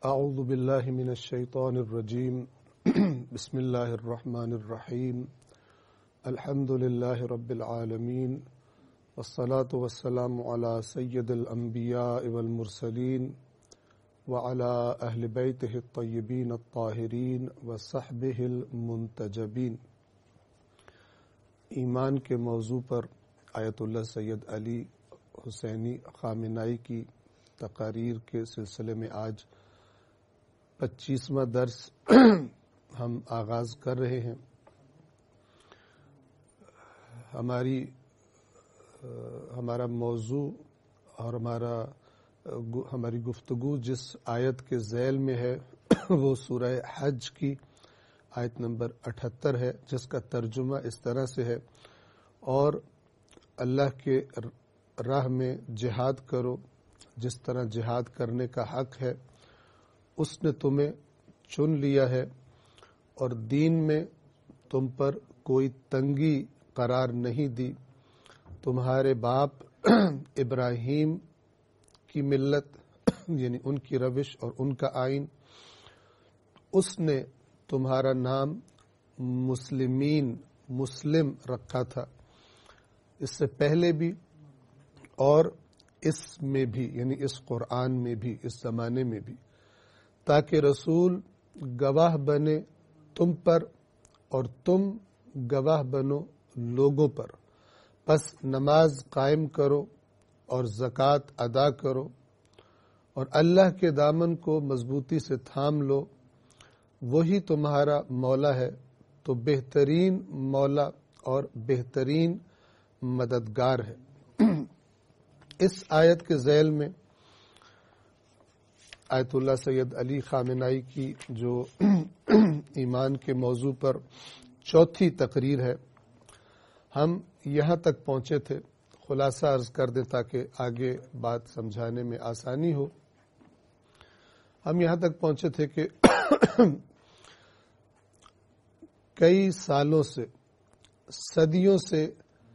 اعوذ باللہ من الشیطان الرجیم بسم اللہ الرحمن الرحیم الحمد للہ رب العالمین والصلاة والسلام علی سید الانبیاء والمرسلین وعلی اہل بیتہ الطیبین الطاہرین وصحبہ المنتجبین۔ ایمان کے موضوع پر آیت اللہ سید علی حسینی خامنائی کی تقاریر کے سلسلے میں آج 25واں درس ہم آغاز کر رہے ہیں۔ ہمارا موضوع اور ہماری گفتگو جس آیت کے ذیل میں ہے وہ سورہ حج کی آیت نمبر 78 ہے، جس کا ترجمہ اس طرح سے ہے: اور اللہ کے راہ میں جہاد کرو جس طرح جہاد کرنے کا حق ہے، اس نے تمہیں چن لیا ہے اور دین میں تم پر کوئی تنگی قرار نہیں دی۔ تمہارے باپ ابراہیم کی ملت یعنی ان کی روش اور ان کا آئین، اس نے تمہارا نام مسلم رکھا تھا، اس سے پہلے بھی اور اس میں بھی، یعنی اس قرآن میں بھی، اس زمانے میں بھی، تاکہ رسول گواہ بنے تم پر اور تم گواہ بنو لوگوں پر۔ پس نماز قائم کرو اور زکوٰۃ ادا کرو اور اللہ کے دامن کو مضبوطی سے تھام لو، وہی تمہارا مولا ہے تو بہترین مولا اور بہترین مددگار ہے۔ اس آیت کے ذیل میں آیت اللہ سید علی خامنائی کی جو ایمان کے موضوع پر چوتھی تقریر ہے، ہم یہاں تک پہنچے تھے۔ خلاصہ عرض کر دیں تاکہ آگے بات سمجھانے میں آسانی ہو۔ ہم یہاں تک پہنچے تھے کہ کئی سالوں سے، صدیوں سے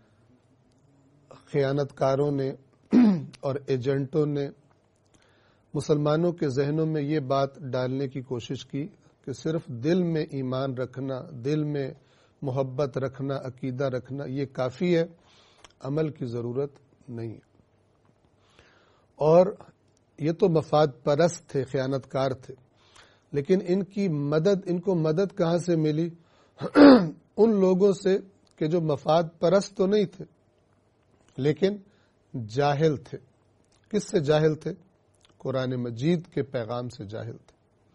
خیانت کاروں نے اور ایجنٹوں نے مسلمانوں کے ذہنوں میں یہ بات ڈالنے کی کوشش کی کہ صرف دل میں ایمان رکھنا، دل میں محبت رکھنا، عقیدہ رکھنا یہ کافی ہے، عمل کی ضرورت نہیں ہے۔ اور یہ تو مفاد پرست تھے، خیانت کار تھے، لیکن ان کو مدد کہاں سے ملی؟ ان لوگوں سے کہ جو مفاد پرست تو نہیں تھے لیکن جاہل تھے۔ کس سے جاہل تھے؟ قرآن مجید کے پیغام سے جاہل تھے،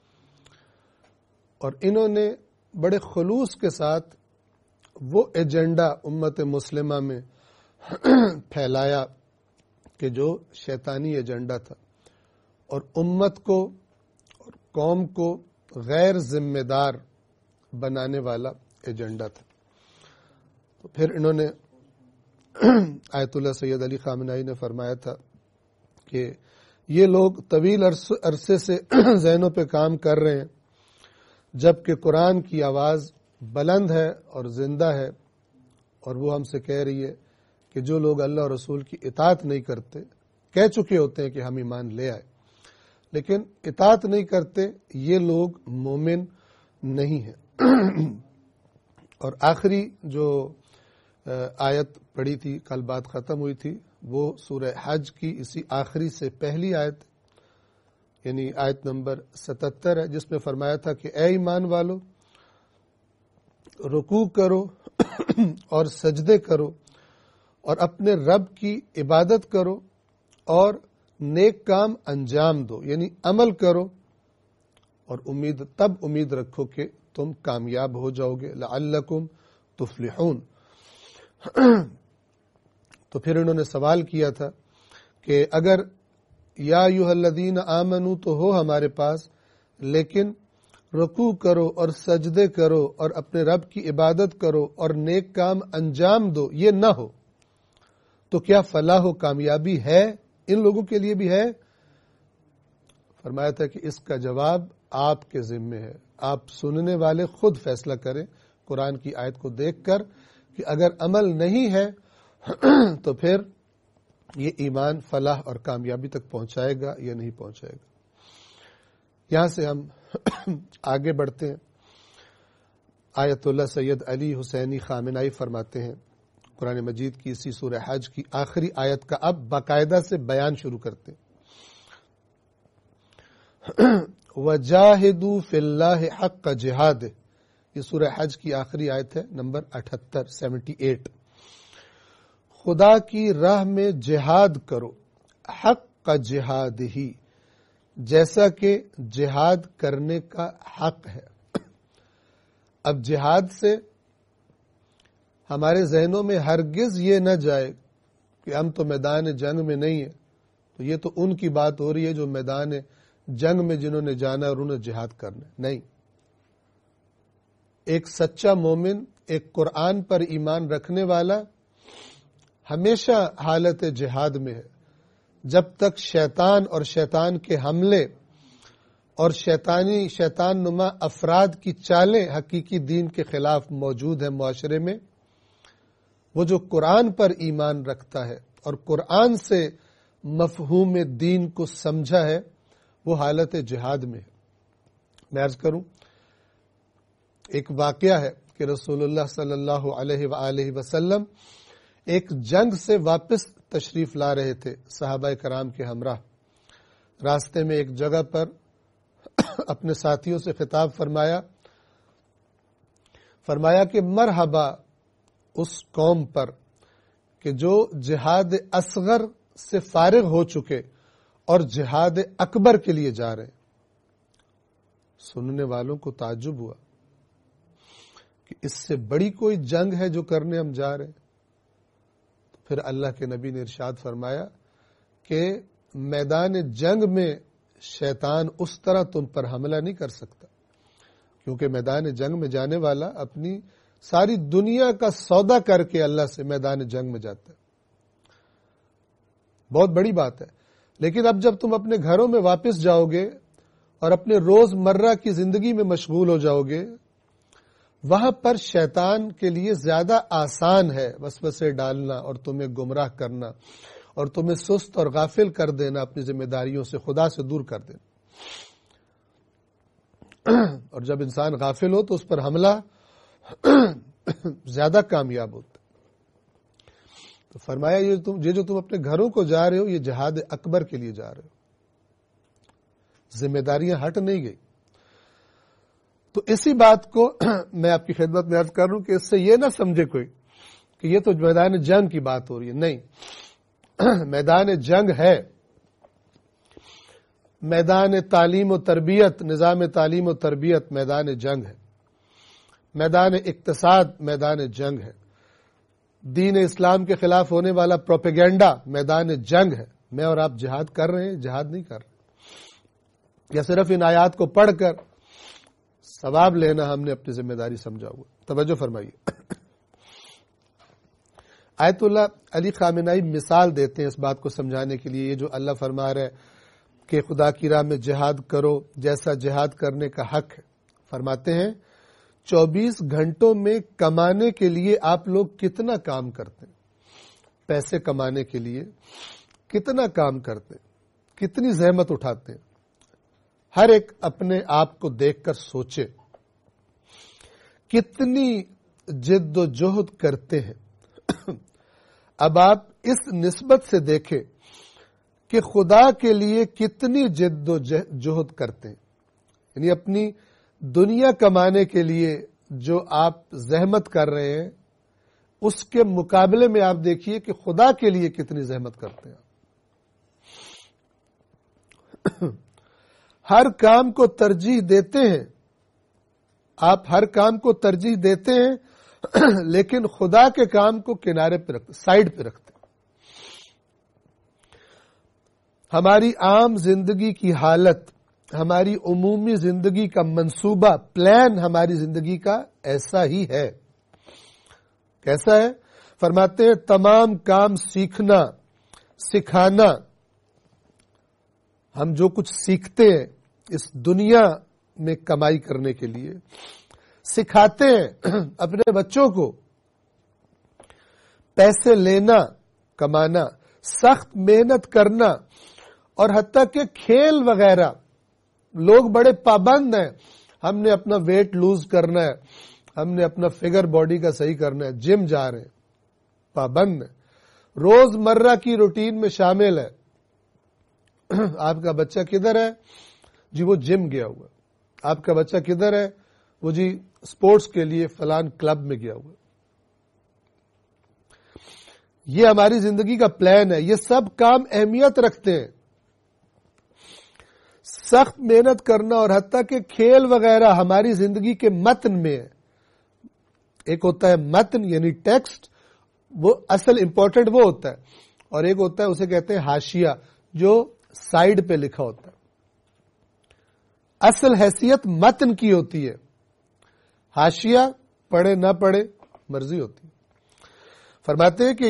اور انہوں نے بڑے خلوص کے ساتھ وہ ایجنڈا امت مسلمہ میں پھیلایا کہ جو شیطانی ایجنڈا تھا اور امت کو اور قوم کو غیر ذمہ دار بنانے والا ایجنڈا تھا۔ تو پھر انہوں نے آیت اللہ سید علی خامنائی نے فرمایا تھا کہ یہ لوگ طویل عرصے سے ذہنوں پہ کام کر رہے ہیں، جبکہ قرآن کی آواز بلند ہے اور زندہ ہے، اور وہ ہم سے کہہ رہی ہے کہ جو لوگ اللہ اور رسول کی اطاعت نہیں کرتے، کہہ چکے ہوتے ہیں کہ ہم ایمان لے آئے لیکن اطاعت نہیں کرتے، یہ لوگ مومن نہیں ہیں۔ اور آخری جو آیت پڑھی تھی، کل بات ختم ہوئی تھی، وہ سورہ حج کی اسی آخری سے پہلی آیت یعنی آیت نمبر 77 ہے، جس میں فرمایا تھا کہ اے ایمان والو، رکوع کرو اور سجدے کرو اور اپنے رب کی عبادت کرو اور نیک کام انجام دو، یعنی عمل کرو، اور امید رکھو کہ تم کامیاب ہو جاؤ گے، لعلکم تفلحون۔ تو پھر انہوں نے سوال کیا تھا کہ اگر یا ایھا الذین آمنو تو ہو ہمارے پاس، لیکن رکوع کرو اور سجدے کرو اور اپنے رب کی عبادت کرو اور نیک کام انجام دو یہ نہ ہو تو کیا فلاح و کامیابی ہے؟ ان لوگوں کے لیے بھی ہے؟ فرمایا تھا کہ اس کا جواب آپ کے ذمے ہے، آپ سننے والے خود فیصلہ کریں قرآن کی آیت کو دیکھ کر کہ اگر عمل نہیں ہے تو پھر یہ ایمان فلاح اور کامیابی تک پہنچائے گا یا نہیں پہنچائے گا۔ یہاں سے ہم آگے بڑھتے ہیں. آیت اللہ سید علی حسینی خامنائی فرماتے ہیں قرآن مجید کی اسی سورہ حج کی آخری آیت کا اب باقاعدہ سے بیان شروع کرتے ہیں. وَجَاهِدُوا فِي اللَّهِ حَقَّ جِهَادِهِ، یہ سورہ حج کی آخری آیت ہے، نمبر 78. خدا کی راہ میں جہاد کرو، حق جہادہ، جیسا کہ جہاد کرنے کا حق ہے. اب جہاد سے ہمارے ذہنوں میں ہرگز یہ نہ جائے کہ ہم تو میدان جنگ میں نہیں ہیں، تو یہ تو ان کی بات ہو رہی ہے جو میدان جنگ میں جنہوں نے جانا اور انہوں نے جہاد کرنا. نہیں، ایک سچا مومن، ایک قرآن پر ایمان رکھنے والا ہمیشہ حالت جہاد میں ہے. جب تک شیطان اور شیطان کے حملے اور شیطان نما افراد کی چالیں حقیقی دین کے خلاف موجود ہیں معاشرے میں، وہ جو قرآن پر ایمان رکھتا ہے اور قرآن سے مفہوم دین کو سمجھا ہے، وہ حالت جہاد میں ہے. میں عرض کروں، ایک واقعہ ہے کہ رسول اللہ صلی اللہ علیہ وآلہ وسلم ایک جنگ سے واپس تشریف لا رہے تھے صحابہ کرام کے ہمراہ. راستے میں ایک جگہ پر اپنے ساتھیوں سے خطاب فرمایا کہ مرحبا اس قوم پر کہ جو جہاد اصغر سے فارغ ہو چکے اور جہاد اکبر کے لیے جا رہے ہیں. سننے والوں کو تعجب ہوا کہ اس سے بڑی کوئی جنگ ہے جو کرنے ہم جا رہے ہیں. پھر اللہ کے نبی نے ارشاد فرمایا کہ میدان جنگ میں شیطان اس طرح تم پر حملہ نہیں کر سکتا، کیونکہ میدان جنگ میں جانے والا اپنی ساری دنیا کا سودا کر کے اللہ سے میدان جنگ میں جاتا ہے. بہت بڑی بات ہے. لیکن اب جب تم اپنے گھروں میں واپس جاؤ گے اور اپنے روز مرہ کی زندگی میں مشغول ہو جاؤ گے، وہاں پر شیطان کے لیے زیادہ آسان ہے وسوسے ڈالنا اور تمہیں گمراہ کرنا اور تمہیں سست اور غافل کر دینا، اپنی ذمہ داریوں سے خدا سے دور کر دینا. اور جب انسان غافل ہو تو اس پر حملہ زیادہ کامیاب ہوتا. تو فرمایا یہ جو تم اپنے گھروں کو جا رہے ہو، یہ جہاد اکبر کے لیے جا رہے ہو، ذمہ داریاں ہٹ نہیں گئی. تو اسی بات کو میں آپ کی خدمت میں عرض کر رہا ہوں کہ اس سے یہ نہ سمجھے کوئی کہ یہ تو میدان جنگ کی بات ہو رہی ہے. نہیں، میدان جنگ ہے. میدان تعلیم و تربیت، نظام تعلیم و تربیت میدان جنگ ہے. میدان اقتصاد میدان جنگ ہے. دین اسلام کے خلاف ہونے والا پروپیگنڈا میدان جنگ ہے. میں اور آپ جہاد کر رہے ہیں، جہاد نہیں کر رہے، یا صرف ان آیات کو پڑھ کر ثواب لینا ہم نے اپنی ذمہ داری سمجھا ہوا. توجہ فرمائیے. آیت اللہ علی خامنائی مثال دیتے ہیں اس بات کو سمجھانے کے لیے. یہ جو اللہ فرما رہا ہے کہ خدا کی راہ میں جہاد کرو جیسا جہاد کرنے کا حق ہے، فرماتے ہیں 24 گھنٹوں میں کمانے کے لیے آپ لوگ کتنا کام کرتے ہیں، پیسے کمانے کے لیے کتنا کام کرتے ہیں، کتنی زحمت اٹھاتے ہیں. ہر ایک اپنے آپ کو دیکھ کر سوچے کتنی جد و جہد کرتے ہیں. اب آپ اس نسبت سے دیکھیں کہ خدا کے لیے کتنی جد و جہد کرتے ہیں. یعنی اپنی دنیا کمانے کے لیے جو آپ زحمت کر رہے ہیں، اس کے مقابلے میں آپ دیکھیے کہ خدا کے لیے کتنی زحمت کرتے ہیں. ہر کام کو ترجیح دیتے ہیں آپ، ہر کام کو ترجیح دیتے ہیں، لیکن خدا کے کام کو کنارے پہ رکھتے، سائڈ پہ رکھتے. ہماری عام زندگی کی حالت، ہماری عمومی زندگی کا منصوبہ، پلان ہماری زندگی کا ایسا ہی ہے. کیسا ہے؟ فرماتے ہیں تمام کام سیکھنا، سکھانا. ہم جو کچھ سیکھتے ہیں اس دنیا میں کمائی کرنے کے لیے، سکھاتے ہیں اپنے بچوں کو پیسے لینا، کمانا، سخت محنت کرنا، اور حتیٰ کہ کھیل وغیرہ لوگ بڑے پابند ہیں، ہم نے اپنا ویٹ لوز کرنا ہے، ہم نے اپنا فگر باڈی کا صحیح کرنا ہے، جم جا رہے ہیں، پابند ہیں، روز مرہ کی روٹین میں شامل ہے. آپ کا بچہ کدھر ہے؟ جی وہ جم گیا ہوا. آپ کا بچہ کدھر ہے؟ وہ جی سپورٹس کے لیے فلان کلب میں گیا ہوا. یہ ہماری زندگی کا پلان ہے. یہ سب کام اہمیت رکھتے ہیں. سخت محنت کرنا اور حتیٰ کہ کھیل وغیرہ ہماری زندگی کے متن میں ہے. ایک ہوتا ہے متن یعنی ٹیکسٹ، وہ اصل امپورٹنٹ وہ ہوتا ہے، اور ایک ہوتا ہے اسے کہتے ہیں حاشیہ جو سائڈ پہ لکھا ہوتا ہے. اصل حیثیت متن کی ہوتی ہے، حاشیہ پڑھے نہ پڑھے مرضی ہوتی ہے. فرماتے ہیں کہ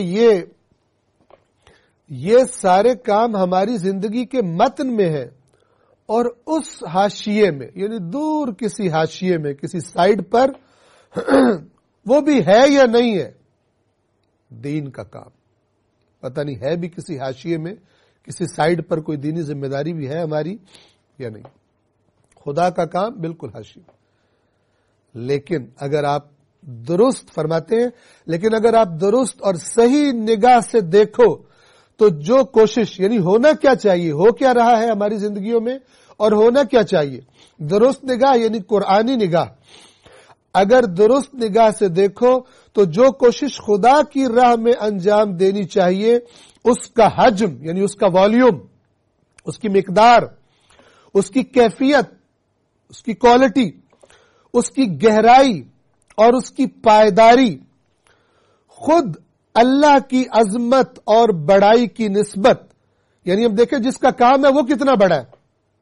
یہ سارے کام ہماری زندگی کے متن میں ہے، اور اس حاشیے میں یعنی دور کسی حاشیے میں کسی سائڈ پر وہ بھی ہے یا نہیں ہے دین کا کام. پتہ نہیں ہے بھی کسی حاشیے میں کسی سائڈ پر کوئی دینی ذمہ داری بھی ہے ہماری یا نہیں. خدا کا کام بالکل حاشیے. لیکن اگر آپ درست فرماتے ہیں، لیکن اگر آپ درست اور صحیح نگاہ سے دیکھو تو جو کوشش یعنی ہونا کیا چاہیے، ہو کیا رہا ہے ہماری زندگیوں میں اور ہونا کیا چاہیے، درست نگاہ یعنی قرآنی نگاہ. اگر درست نگاہ سے دیکھو تو جو کوشش خدا کی راہ میں انجام دینی چاہیے اس کا حجم یعنی اس کا والیوم، اس کی مقدار، اس کی کیفیت، اس کی کوالٹی، اس کی گہرائی اور اس کی پائیداری خود اللہ کی عظمت اور بڑائی کی نسبت، یعنی ہم دیکھیں جس کا کام ہے وہ کتنا بڑا ہے.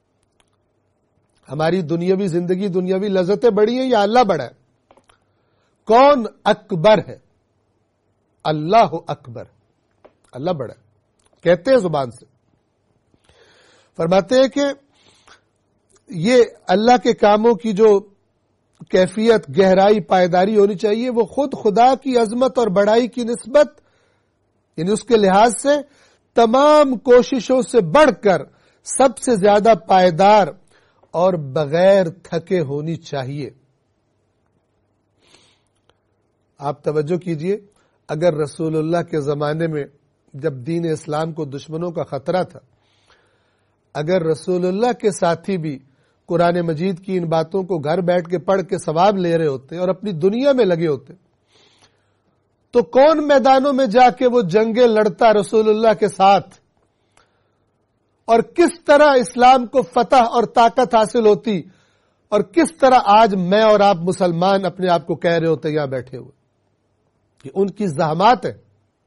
ہماری دنیاوی زندگی، دنیاوی لذتیں بڑی ہیں یا اللہ بڑا ہے؟ کون اکبر ہے؟ اللہ اکبر، اللہ بڑا ہے کہتے ہیں زبان سے. فرماتے ہیں کہ یہ اللہ کے کاموں کی جو کیفیت، گہرائی، پائیداری ہونی چاہیے وہ خود خدا کی عظمت اور بڑائی کی نسبت یعنی اس کے لحاظ سے تمام کوششوں سے بڑھ کر سب سے زیادہ پائیدار اور بغیر تھکے ہونی چاہیے. آپ توجہ کیجئے، اگر رسول اللہ کے زمانے میں جب دین اسلام کو دشمنوں کا خطرہ تھا، اگر رسول اللہ کے ساتھی بھی قرآن مجید کی ان باتوں کو گھر بیٹھ کے پڑھ کے ثواب لے رہے ہوتے اور اپنی دنیا میں لگے ہوتے، تو کون میدانوں میں جا کے وہ جنگیں لڑتا رسول اللہ کے ساتھ، اور کس طرح اسلام کو فتح اور طاقت حاصل ہوتی، اور کس طرح آج میں اور آپ مسلمان اپنے آپ کو کہہ رہے ہوتے یہاں بیٹھے ہوئے. یہ ان کی زحمات ہے.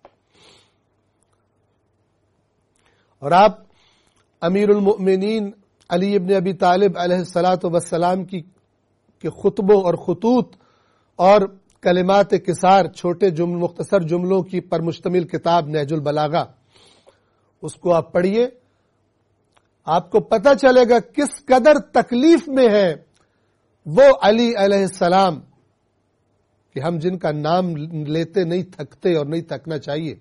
اور آپ امیر المؤمنین علی ابن ابی طالب علیہ الصلاۃ والسلام کے خطبوں اور خطوط اور کلمات کثار، چھوٹے مختصر جملوں کی پر مشتمل کتاب نہج البلاغہ، اس کو آپ پڑھیے، آپ کو پتہ چلے گا کس قدر تکلیف میں ہے وہ علی علیہ السلام کہ ہم جن کا نام لیتے نہیں تھکتے اور نہیں تھکنا چاہیے.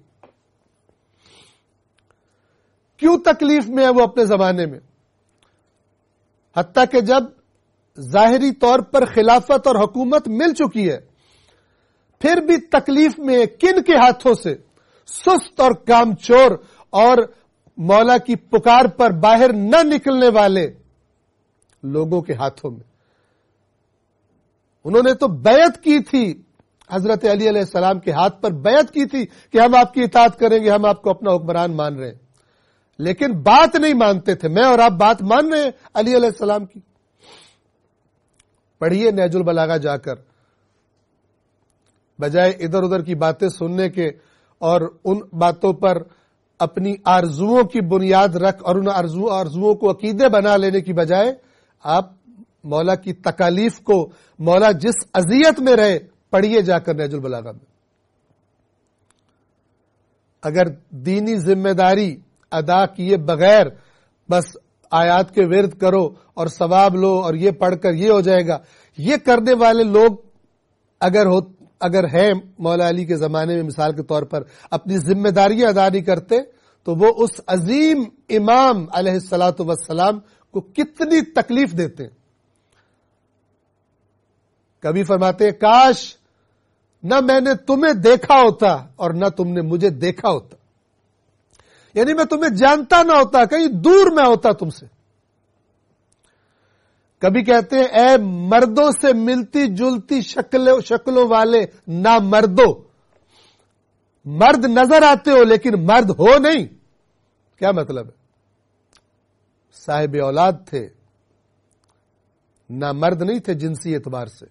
کیوں تکلیف میں ہے وہ اپنے زمانے میں؟ حتیٰ کہ جب ظاہری طور پر خلافت اور حکومت مل چکی ہے پھر بھی تکلیف میں ہے. کن کے ہاتھوں سے؟ سست اور کامچور اور مولا کی پکار پر باہر نہ نکلنے والے لوگوں کے ہاتھوں میں. انہوں نے تو بیعت کی تھی، حضرت علی علیہ السلام کے ہاتھ پر بیعت کی تھی کہ ہم آپ کی اطاعت کریں گے، ہم آپ کو اپنا حکمران مان رہے ہیں، لیکن بات نہیں مانتے تھے. میں اور آپ بات مان رہے ہیں علی علیہ السلام کی. پڑھیے نہج البلاغہ جا کر، بجائے ادھر ادھر کی باتیں سننے کے اور ان باتوں پر اپنی آرزوؤں کی بنیاد رکھ اور ان آرزوؤں کو عقیدے بنا لینے کی بجائے آپ مولا کی تکالیف کو، مولا جس اذیت میں رہے، پڑھیے جا کر نہج البلاغہ میں. اگر دینی ذمہ داری ادا کیے بغیر بس آیات کے ورد کرو اور ثواب لو اور یہ پڑھ کر یہ ہو جائے گا، یہ کرنے والے لوگ اگر ہیں مولا علی کے زمانے میں مثال کے طور پر اپنی ذمہ داریاں ادا نہیں کرتے تو وہ اس عظیم امام علیہ الصلاۃ والسلام کو کتنی تکلیف دیتے ہیں. کبھی فرماتے ہیں کاش نہ میں نے تمہیں دیکھا ہوتا اور نہ تم نے مجھے دیکھا ہوتا، یعنی میں تمہیں جانتا نہ ہوتا، کہیں دور میں ہوتا تم سے. کبھی کہتے ہیں اے مردوں سے ملتی جلتی شکلوں والے نہ مردوں، مرد نظر آتے ہو لیکن مرد ہو نہیں. کیا مطلب ہے؟ صاحب اولاد تھے، نہ مرد نہیں تھے جنسی اعتبار سے،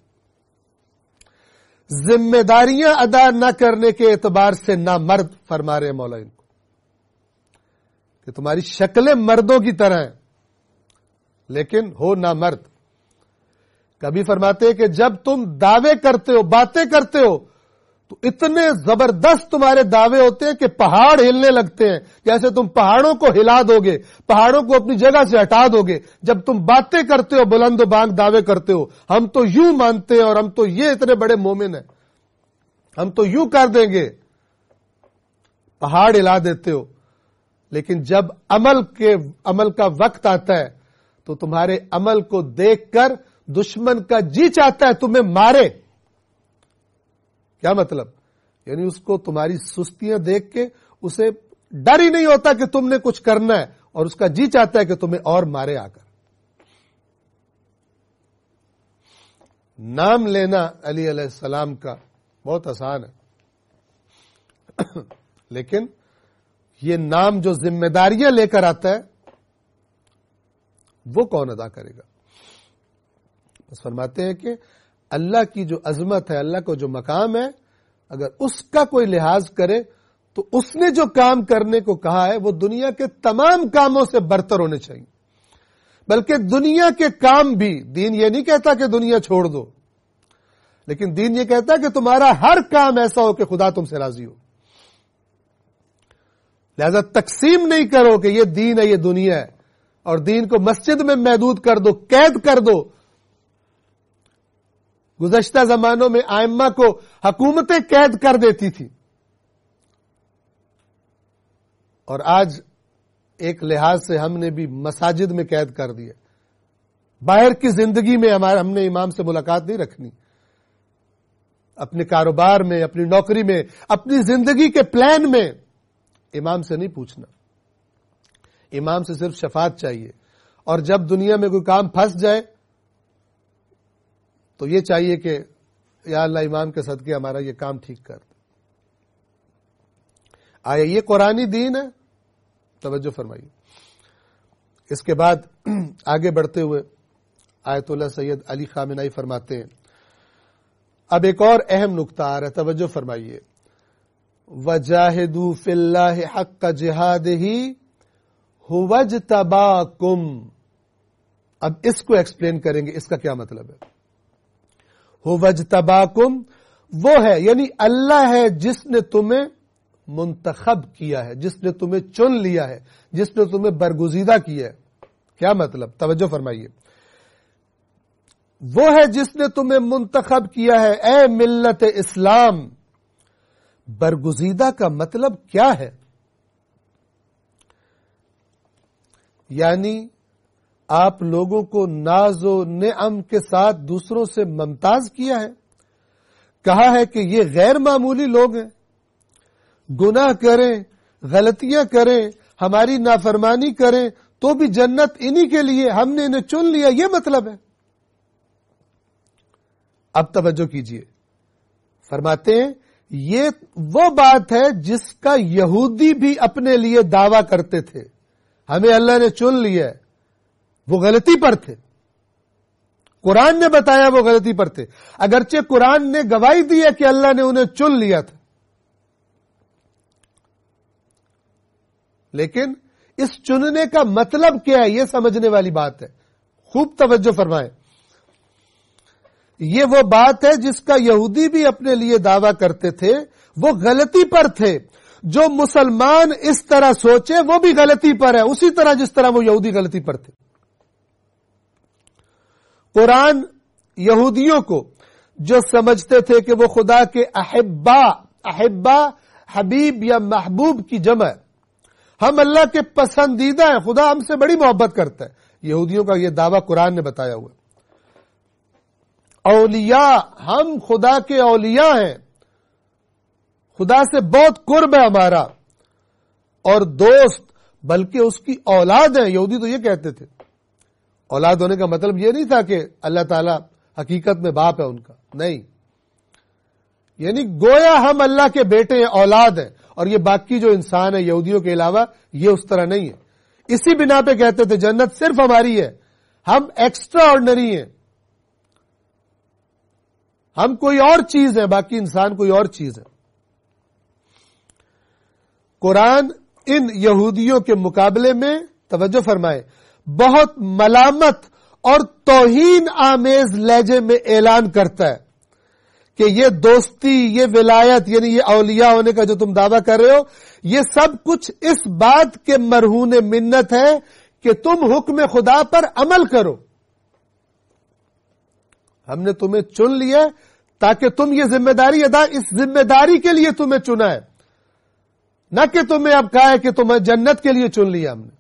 ذمہ داریاں ادا نہ کرنے کے اعتبار سے نہ مرد. فرما رہے مولا ان کو کہ تمہاری شکلیں مردوں کی طرح ہیں لیکن ہو نہ مرد. کبھی فرماتے ہیں کہ جب تم دعوے کرتے ہو، باتیں کرتے ہو، تو اتنے زبردست تمہارے دعوے ہوتے ہیں کہ پہاڑ ہلنے لگتے ہیں، جیسے تم پہاڑوں کو ہلا دو گے، پہاڑوں کو اپنی جگہ سے ہٹا دو گے. جب تم باتیں کرتے ہو، بلند و بانگ دعوے کرتے ہو، ہم تو یوں مانتے ہیں اور ہم تو یہ اتنے بڑے مومن ہیں، ہم تو یوں کر دیں گے، پہاڑ ہلا دیتے ہو. لیکن جب عمل کا وقت آتا ہے تو تمہارے عمل کو دیکھ کر دشمن کا جی چاہتا ہے تمہیں مارے. کیا مطلب؟ یعنی اس کو تمہاری سستیاں دیکھ کے اسے ڈر ہی نہیں ہوتا کہ تم نے کچھ کرنا ہے، اور اس کا جی چاہتا ہے کہ تمہیں اور مارے آ کر. نام لینا علی علیہ السلام کا بہت آسان ہے، لیکن یہ نام جو ذمہ داریاں لے کر آتا ہے وہ کون ادا کرے گا؟ بس فرماتے ہیں کہ اللہ کی جو عظمت ہے، اللہ کو جو مقام ہے، اگر اس کا کوئی لحاظ کرے تو اس نے جو کام کرنے کو کہا ہے وہ دنیا کے تمام کاموں سے برتر ہونے چاہیے. بلکہ دنیا کے کام بھی، دین یہ نہیں کہتا کہ دنیا چھوڑ دو، لیکن دین یہ کہتا ہے کہ تمہارا ہر کام ایسا ہو کہ خدا تم سے راضی ہو. لہذا تقسیم نہیں کرو کہ یہ دین ہے یہ دنیا ہے، اور دین کو مسجد میں محدود کر دو، قید کر دو. گزشتہ زمانوں میں ائمہ کو حکومتیں قید کر دیتی تھی، اور آج ایک لحاظ سے ہم نے بھی مساجد میں قید کر دیا. باہر کی زندگی میں ہم نے امام سے ملاقات نہیں رکھنی، اپنے کاروبار میں، اپنی نوکری میں، اپنی زندگی کے پلان میں امام سے نہیں پوچھنا. امام سے صرف شفاعت چاہیے، اور جب دنیا میں کوئی کام پھنس جائے تو یہ چاہیے کہ یا اللہ امام کے صدقے ہمارا یہ کام ٹھیک کر دے. آیا یہ قرآنی دین ہے؟ توجہ فرمائیے. اس کے بعد آگے بڑھتے ہوئے آیت اللہ سید علی خامنائی فرماتے ہیں، اب ایک اور اہم نقطہ آ رہا ہے، توجہ فرمائیے. وَجَاهِدُوا فِي اللَّهِ حَقَّ جِهَادِهِ هُوَ اجْتَبَاكُمْ. اب اس کو ایکسپلین کریں گے، اس کا کیا مطلب ہے. هُوَ اجْتَبَاكُمْ وہ ہے، یعنی اللہ ہے جس نے تمہیں منتخب کیا ہے، جس نے تمہیں چن لیا ہے، جس نے تمہیں برگزیدہ کیا ہے. کیا مطلب؟ توجہ فرمائیے. وہ ہے جس نے تمہیں منتخب کیا ہے اے ملت اسلام. برگزیدہ کا مطلب کیا ہے؟ یعنی آپ لوگوں کو ناز و نعم کے ساتھ دوسروں سے ممتاز کیا ہے. کہا ہے کہ یہ غیر معمولی لوگ ہیں، گناہ کریں، غلطیاں کریں، ہماری نافرمانی کریں تو بھی جنت انہی کے لیے، ہم نے انہیں چن لیا، یہ مطلب ہے. اب توجہ کیجئے، فرماتے ہیں یہ وہ بات ہے جس کا یہودی بھی اپنے لیے دعویٰ کرتے تھے، ہمیں اللہ نے چن لیا ہے. وہ غلطی پر تھے، قرآن نے بتایا وہ غلطی پر تھے، اگرچہ قرآن نے گواہی دی ہے کہ اللہ نے انہیں چن لیا تھا. لیکن اس چننے کا مطلب کیا ہے یہ سمجھنے والی بات ہے. خوب توجہ فرمائیں. یہ وہ بات ہے جس کا یہودی بھی اپنے لیے دعویٰ کرتے تھے، وہ غلطی پر تھے. جو مسلمان اس طرح سوچے وہ بھی غلطی پر ہے، اسی طرح جس طرح وہ یہودی غلطی پر تھے. قرآن یہودیوں کو جو سمجھتے تھے کہ وہ خدا کے احبا حبیب یا محبوب کی جمع ہے، ہم اللہ کے پسندیدہ ہیں، خدا ہم سے بڑی محبت کرتا ہے، یہودیوں کا یہ دعویٰ قرآن نے بتایا ہوا. اولیاء، ہم خدا کے اولیاء ہیں، خدا سے بہت قرب ہے ہمارا، اور دوست بلکہ اس کی اولاد ہے. یہودی تو یہ کہتے تھے. اولاد ہونے کا مطلب یہ نہیں تھا کہ اللہ تعالیٰ حقیقت میں باپ ہے ان کا، نہیں، یعنی گویا ہم اللہ کے بیٹے ہیں، اولاد ہیں. اور یہ باقی جو انسان ہے یہودیوں کے علاوہ یہ اس طرح نہیں ہے. اسی بنا پہ کہتے تھے جنت صرف ہماری ہے، ہم ایکسٹرا آرڈنری ہیں، ہم کوئی اور چیز ہے، باقی انسان کوئی اور چیز ہے. قرآن ان یہودیوں کے مقابلے میں توجہ فرمائے بہت ملامت اور توہین آمیز لہجے میں اعلان کرتا ہے کہ یہ دوستی، یہ ولایت، یعنی یہ اولیاء ہونے کا جو تم دعویٰ کر رہے ہو، یہ سب کچھ اس بات کے مرہون منت ہے کہ تم حکم خدا پر عمل کرو. ہم نے تمہیں چن لیا تاکہ تم یہ ذمہ داری ادا، اس ذمہ داری کے لیے تمہیں چنا ہے، نہ کہ تمہیں اب کہا ہے کہ تمہیں جنت کے لیے چن لیا ہم نے.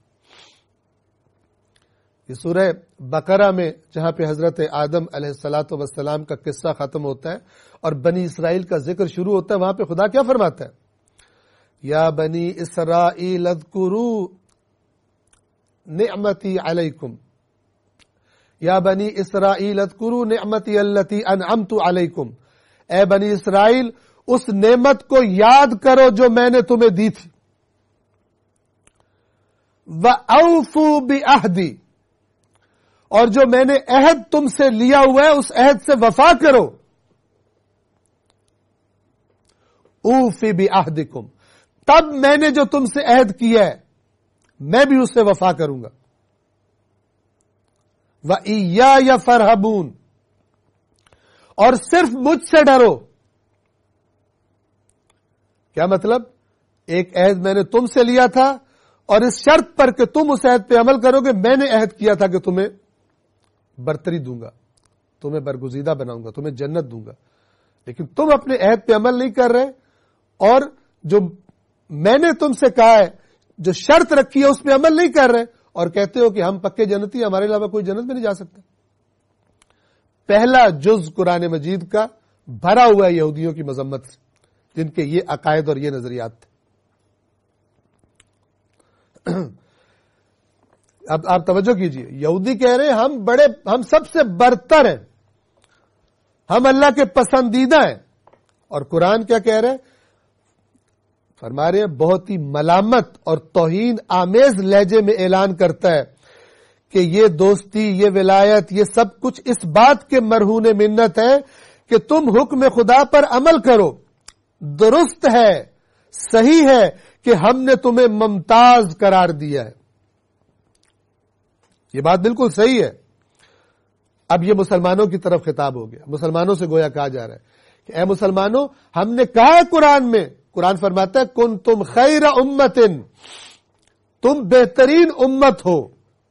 یہ سورہ بقرہ میں جہاں پہ حضرت آدم علیہ الصلاۃ والسلام کا قصہ ختم ہوتا ہے اور بنی اسرائیل کا ذکر شروع ہوتا ہے، وہاں پہ خدا کیا فرماتا ہے؟ یا بنی اسرائیل اذکروا نعمتی علیکم، یا بنی اسرائیل اذکروا نعمتی التی انعمت علیکم. اے بنی اسرائیل، اس نعمت کو یاد کرو جو میں نے تمہیں دی تھی. وَأَوْفُوا بِعَهْدِي، اور جو میں نے عہد تم سے لیا ہوا ہے اس عہد سے وفا کرو. اوفی بعہدکم، تب میں نے جو تم سے عہد کیا ہے میں بھی اس سے وفا کروں گا. وَإِيَّايَ فَارْهَبُونَ، اور صرف مجھ سے ڈرو. کیا مطلب؟ ایک عہد میں نے تم سے لیا تھا اور اس شرط پر کہ تم اس عہد پہ عمل کرو گے. میں نے عہد کیا تھا کہ تمہیں برتری دوں گا، تمہیں برگزیدہ بناؤں گا، تمہیں جنت دوں گا، لیکن تم اپنے عہد پہ عمل نہیں کر رہے، اور جو میں نے تم سے کہا ہے، جو شرط رکھی ہے اس پہ عمل نہیں کر رہے، اور کہتے ہو کہ ہم پکے جنتی، ہمارے علاوہ کوئی جنت میں نہیں جا سکتا. پہلا جز قرآن مجید کا بھرا ہوا ہے یہودیوں کی مذمت سے، جن کے یہ عقائد اور یہ نظریات تھے. اب آپ توجہ کیجئے، یہودی کہہ رہے ہیں ہم سب سے برتر ہیں، ہم اللہ کے پسندیدہ ہیں. اور قرآن کیا کہہ رہے ہیں؟ فرما رہے ہیں بہت ہی ملامت اور توہین آمیز لہجے میں اعلان کرتا ہے کہ یہ دوستی، یہ ولایت، یہ سب کچھ اس بات کے مرہون منت ہے کہ تم حکم خدا پر عمل کرو. درست ہے، صحیح ہے کہ ہم نے تمہیں ممتاز قرار دیا ہے. یہ بات بالکل صحیح ہے. اب یہ مسلمانوں کی طرف خطاب ہو گیا، مسلمانوں سے گویا کہا جا رہا ہے کہ اے مسلمانوں، ہم نے کہا ہے قرآن میں، قرآن فرماتا ہے کنتم خیر امت، تم بہترین امت ہو.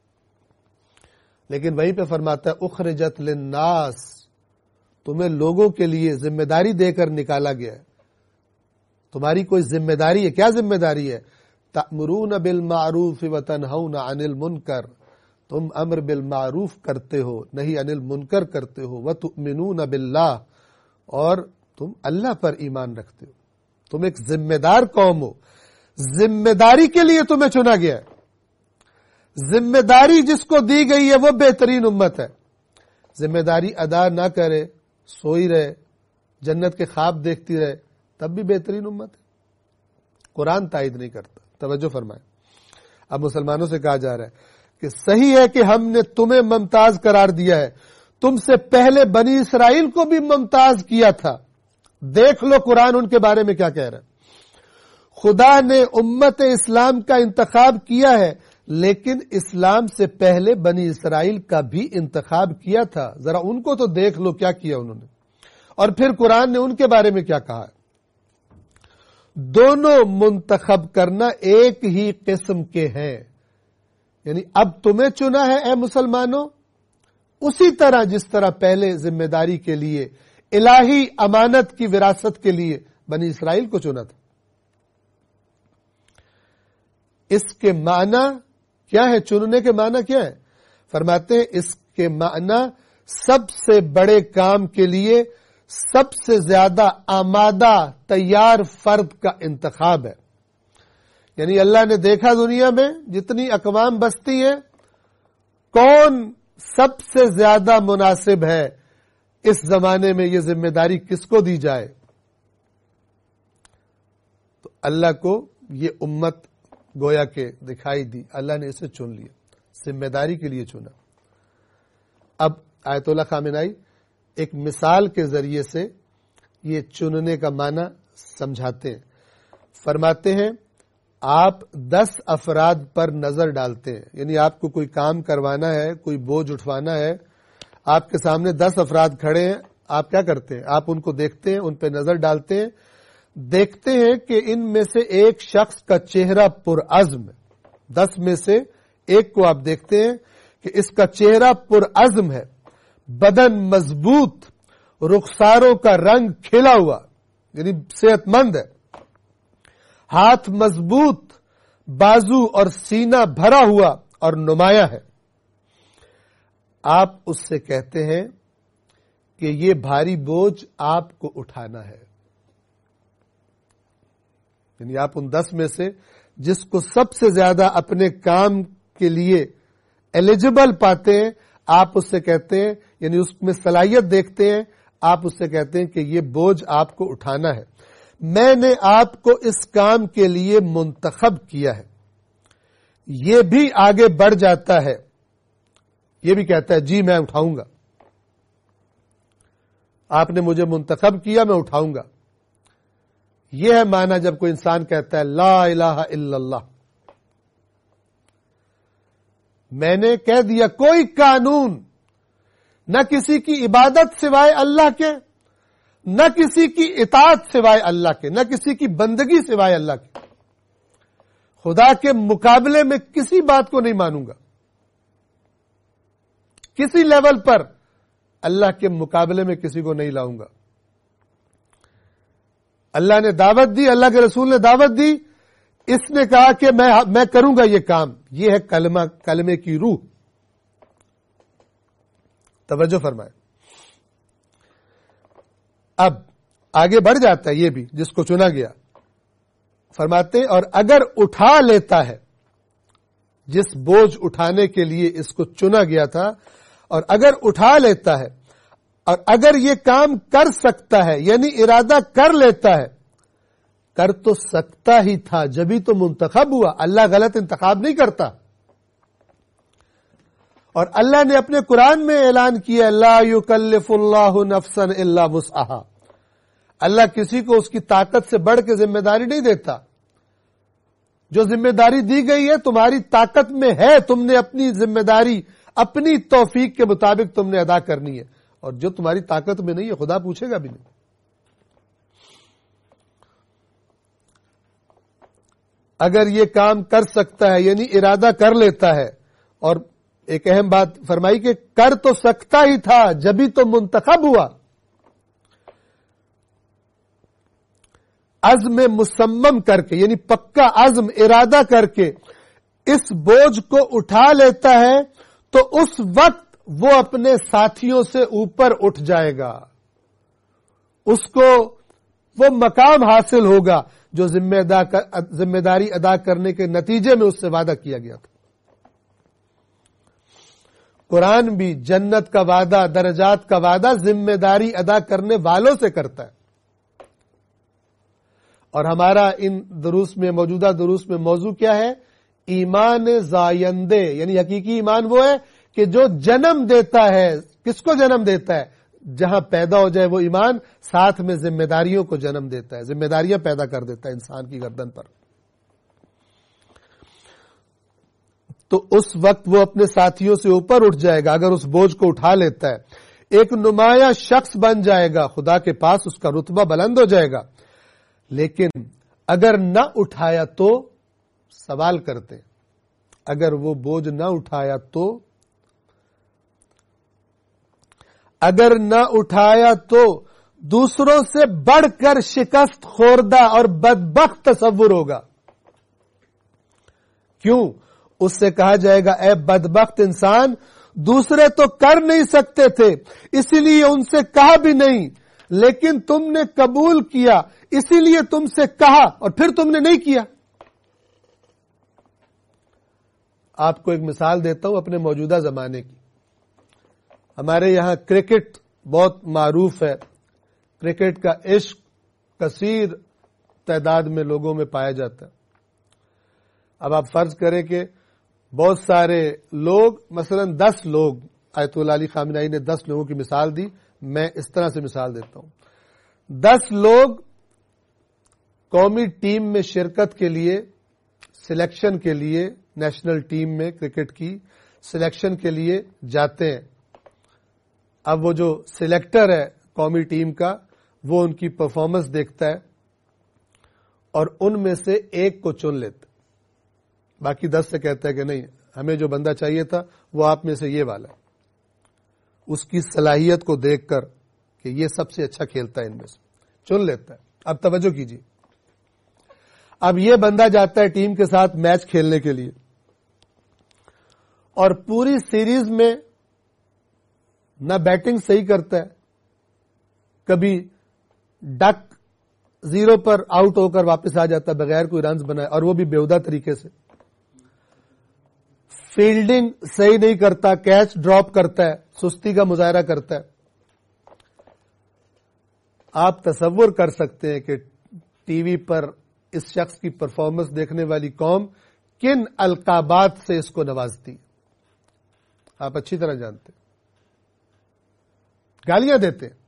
لیکن وہیں پہ فرماتا ہے اخرجت للناس، تمہیں لوگوں کے لیے ذمہ داری دے کر نکالا گیا ہے. تمہاری کوئی ذمہ داری ہے. کیا ذمہ داری ہے؟ تأمرون بالمعروف وتنہون عن المنکر، تم امر بالمعروف کرتے ہو، نہیں عن المنکر کرتے ہو. وتؤمنون باللہ، اور تم اللہ پر ایمان رکھتے ہو. تم ایک ذمہ دار قوم ہو، ذمہ داری کے لیے تمہیں چنا گیا ہے. ذمہ داری جس کو دی گئی ہے وہ بہترین امت ہے. ذمہ داری ادا نہ کرے، سوئی رہے، جنت کے خواب دیکھتی رہے، تب بھی بہترین امت ہے. قرآن تائید نہیں کرتا. توجہ فرمائیں. اب مسلمانوں سے کہا جا رہا ہے کہ صحیح ہے کہ ہم نے تمہیں ممتاز قرار دیا ہے، تم سے پہلے بنی اسرائیل کو بھی ممتاز کیا تھا. دیکھ لو قرآن ان کے بارے میں کیا کہہ رہا ہے. خدا نے امت اسلام کا انتخاب کیا ہے، لیکن اسلام سے پہلے بنی اسرائیل کا بھی انتخاب کیا تھا. ذرا ان کو تو دیکھ لو کیا کیا انہوں نے. اور پھر قرآن نے ان کے بارے میں کیا کہا ہے. دونوں منتخب کرنا ایک ہی قسم کے ہیں. یعنی اب تمہیں چنا ہے اے مسلمانوں، اسی طرح جس طرح پہلے ذمہ داری کے لیے، الہی امانت کی وراثت کے لیے بنی اسرائیل کو چنا تھا. اس کے معنی کیا ہے؟ چننے کے معنی کیا ہے؟ فرماتے ہیں اس کے معنی سب سے بڑے کام کے لیے سب سے زیادہ آمادہ تیار فرد کا انتخاب ہے. یعنی اللہ نے دیکھا دنیا میں جتنی اقوام بستی ہیں کون سب سے زیادہ مناسب ہے اس زمانے میں یہ ذمہ داری کس کو دی جائے. تو اللہ کو یہ امت گویا کہ دکھائی دی, اللہ نے اسے چن لیا, ذمہ داری کے لیے چنا. اب آیت اللہ خامنائی ایک مثال کے ذریعے سے یہ چننے کا معنی سمجھاتے ہیں. فرماتے ہیں آپ 10 افراد پر نظر ڈالتے ہیں, یعنی آپ کو کوئی کام کروانا ہے, کوئی بوجھ اٹھوانا ہے, آپ کے سامنے 10 افراد کھڑے ہیں, آپ کیا کرتے ہیں؟ آپ ان کو دیکھتے ہیں, ان پہ نظر ڈالتے ہیں, دیکھتے ہیں کہ ان میں سے ایک شخص کا چہرہ پرعزم ہے. 10 میں سے ایک کو آپ دیکھتے ہیں کہ اس کا چہرہ پرعزم ہے, بدن مضبوط, رخساروں کا رنگ کھلا ہوا یعنی صحت مند ہے, ہاتھ مضبوط, بازو اور سینہ بھرا ہوا اور نمایاں ہے. آپ اس سے کہتے ہیں کہ یہ بھاری بوجھ آپ کو اٹھانا ہے. یعنی آپ ان 10 میں سے جس کو سب سے زیادہ اپنے کام کے لیے ایلیجبل پاتے ہیں آپ اس سے کہتے ہیں, یعنی اس میں صلاحیت دیکھتے ہیں, آپ اس سے کہتے ہیں کہ یہ بوجھ آپ کو اٹھانا ہے, میں نے آپ کو اس کام کے لیے منتخب کیا ہے. یہ بھی آگے بڑھ جاتا ہے, یہ بھی کہتا ہے جی میں اٹھاؤں گا, آپ نے مجھے منتخب کیا میں اٹھاؤں گا. یہ ہے معنی جب کوئی انسان کہتا ہے لا الہ الا اللہ. میں نے کہہ دیا کوئی قانون نہ کسی کی عبادت سوائے اللہ کے, نہ کسی کی اطاعت سوائے اللہ کے, نہ کسی کی بندگی سوائے اللہ کے. خدا کے مقابلے میں کسی بات کو نہیں مانوں گا, کسی لیول پر اللہ کے مقابلے میں کسی کو نہیں لاؤں گا. اللہ نے دعوت دی, اللہ کے رسول نے دعوت دی, اس نے کہا کہ میں کروں گا یہ کام. یہ ہے کلمے کی روح. توجہ فرمائے. اب آگے بڑھ جاتا ہے یہ بھی جس کو چنا گیا. فرماتے ہیں اور اگر اٹھا لیتا ہے, جس بوجھ اٹھانے کے لیے اس کو چنا گیا تھا, اور اگر اٹھا لیتا ہے اور اگر یہ کام کر سکتا ہے, یعنی ارادہ کر لیتا ہے, کر تو سکتا ہی تھا جبھی تو منتخب ہوا. اللہ غلط انتخاب نہیں کرتا. اور اللہ نے اپنے قرآن میں اعلان کیا لا یکلف اللہ نفسا الا وسعها. اللہ کسی کو اس کی طاقت سے بڑھ کے ذمہ داری نہیں دیتا. جو ذمہ داری دی گئی ہے تمہاری طاقت میں ہے, تم نے اپنی ذمہ داری اپنی توفیق کے مطابق تم نے ادا کرنی ہے, اور جو تمہاری طاقت میں نہیں ہے خدا پوچھے گا بھی نہیں. اگر یہ کام کر سکتا ہے یعنی ارادہ کر لیتا ہے, اور ایک اہم بات فرمائی کہ کر تو سکتا ہی تھا جبھی تو منتخب ہوا. عزم مصمم کر کے یعنی پکا عزم ارادہ کر کے اس بوجھ کو اٹھا لیتا ہے تو اس وقت وہ اپنے ساتھیوں سے اوپر اٹھ جائے گا. اس کو وہ مقام حاصل ہوگا جو ذمہ داری ادا کرنے کے نتیجے میں اس سے وعدہ کیا گیا تھا. قرآن بھی جنت کا وعدہ, درجات کا وعدہ ذمہ داری ادا کرنے والوں سے کرتا ہے. اور ہمارا ان دروس میں, موجودہ دروس میں موضوع کیا ہے؟ ایمان زائندے, یعنی حقیقی ایمان وہ ہے کہ جو جنم دیتا ہے. کس کو جنم دیتا ہے؟ جہاں پیدا ہو جائے وہ ایمان, ساتھ میں ذمہ داریوں کو جنم دیتا ہے, ذمہ داریاں پیدا کر دیتا ہے انسان کی گردن پر. تو اس وقت وہ اپنے ساتھیوں سے اوپر اٹھ جائے گا اگر اس بوجھ کو اٹھا لیتا ہے. ایک نمایاں شخص بن جائے گا, خدا کے پاس اس کا رتبہ بلند ہو جائے گا. لیکن اگر نہ اٹھایا تو, سوال کرتے ہیں, اگر وہ بوجھ نہ اٹھایا تو, اگر نہ اٹھایا تو دوسروں سے بڑھ کر شکست خوردہ اور بدبخت تصور ہوگا. کیوں؟ اس سے کہا جائے گا اے بدبخت انسان, دوسرے تو کر نہیں سکتے تھے اسی لیے ان سے کہا بھی نہیں، لیکن تم نے قبول کیا اسی لیے تم سے کہا اور پھر تم نے نہیں کیا۔ آپ کو ایک مثال دیتا ہوں اپنے موجودہ زمانے کی۔ ہمارے یہاں کرکٹ بہت معروف ہے، کرکٹ کا عشق کثیر تعداد میں لوگوں میں پایا جاتا ہے۔ اب آپ فرض کریں کہ بہت سارے لوگ، مثلا 10 لوگ، آیت اللہ علی خامنہئی نے 10 لوگوں کی مثال دی، میں اس طرح سے مثال دیتا ہوں۔ 10 لوگ قومی ٹیم میں شرکت کے لیے، سلیکشن کے لیے، نیشنل ٹیم میں کرکٹ کی سلیکشن کے لیے جاتے ہیں۔ اب وہ جو سلیکٹر ہے قومی ٹیم کا، وہ ان کی پرفارمنس دیکھتا ہے اور ان میں سے ایک کو چن لیتا ہے، باقی 10 سے کہتا ہے کہ نہیں، ہمیں جو بندہ چاہیے تھا وہ آپ میں سے یہ والا ہے، اس کی صلاحیت کو دیکھ کر کہ یہ سب سے اچھا کھیلتا ہے، ان میں سے چن لیتا ہے۔ اب توجہ کیجیے، اب یہ بندہ جاتا ہے ٹیم کے ساتھ میچ کھیلنے کے لیے اور پوری سیریز میں نہ بیٹنگ صحیح کرتا ہے، کبھی ڈک 0 پر آؤٹ ہو کر واپس آ جاتا ہے بغیر کوئی رنز بنائے، اور وہ بھی بےہودہ طریقے سے۔ فیلڈنگ صحیح نہیں کرتا، کیچ ڈراپ کرتا ہے، سستی کا مظاہرہ کرتا ہے۔ آپ تصور کر سکتے ہیں کہ ٹی وی پر اس شخص کی پرفارمنس دیکھنے والی قوم کن القابات سے اس کو نوازتی، آپ اچھی طرح جانتے ہیں، گالیاں دیتے ہیں۔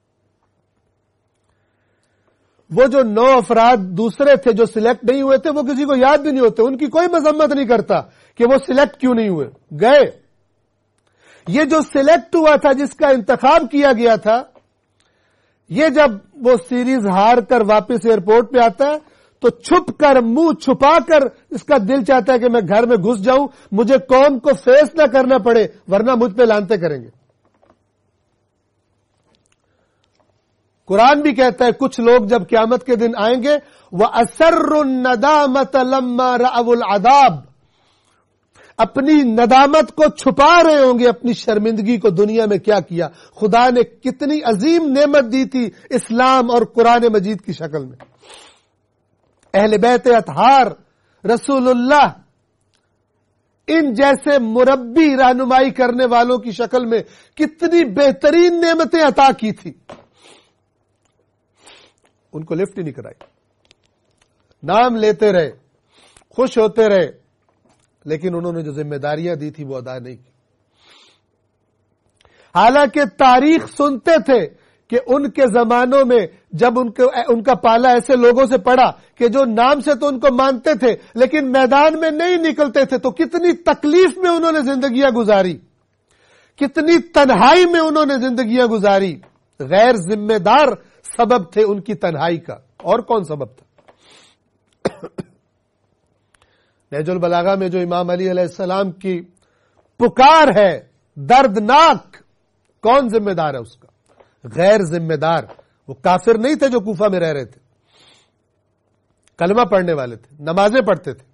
وہ جو 9 افراد دوسرے تھے جو سلیکٹ نہیں ہوئے تھے، وہ کسی کو یاد بھی نہیں ہوتے، ان کی کوئی مذمت نہیں کرتا کہ وہ سلیکٹ کیوں نہیں ہوئے، گئے۔ یہ جو سلیکٹ ہوا تھا، جس کا انتخاب کیا گیا تھا، یہ جب وہ سیریز ہار کر واپس ایئرپورٹ پہ آتا ہے تو چھپ کر، منہ چھپا کر اس کا دل چاہتا ہے کہ میں گھر میں گھس جاؤں، مجھے قوم کو فیس نہ کرنا پڑے ورنہ مجھ پہ لانتے کریں گے۔ قرآن بھی کہتا ہے کچھ لوگ جب قیامت کے دن آئیں گے وَأَسَرُّ النَّدَامَةَ لَمَّا رَأَوُا الْعَذَابَ، اپنی ندامت کو چھپا رہے ہوں گے، اپنی شرمندگی کو دنیا میں کیا کیا، خدا نے کتنی عظیم نعمت دی تھی اسلام اور قرآن مجید کی شکل میں، اہل بیت اطہار، رسول اللہ، ان جیسے مربی رہنمائی کرنے والوں کی شکل میں کتنی بہترین نعمتیں عطا کی تھی، ان کو لفٹ ہی نہیں کرائی، نام لیتے رہے، خوش ہوتے رہے، لیکن انہوں نے جو ذمہ داریاں دی تھی وہ ادا نہیں کی۔ حالانکہ تاریخ سنتے تھے کہ ان کے زمانوں میں جب ان کا پالا ایسے لوگوں سے پڑا کہ جو نام سے تو ان کو مانتے تھے لیکن میدان میں نہیں نکلتے تھے، تو کتنی تکلیف میں انہوں نے زندگیاں گزاری، کتنی تنہائی میں انہوں نے زندگیاں گزاری۔ غیر ذمہ دار سبب تھے ان کی تنہائی کا، اور کون سبب تھا؟ نہج البلاغہ میں جو امام علی علیہ السلام کی پکار ہے دردناک، کون ذمہ دار ہے اس کا؟ غیر ذمہ دار۔ وہ کافر نہیں تھے جو کوفہ میں رہ رہے تھے، کلمہ پڑھنے والے تھے، نمازیں پڑھتے تھے،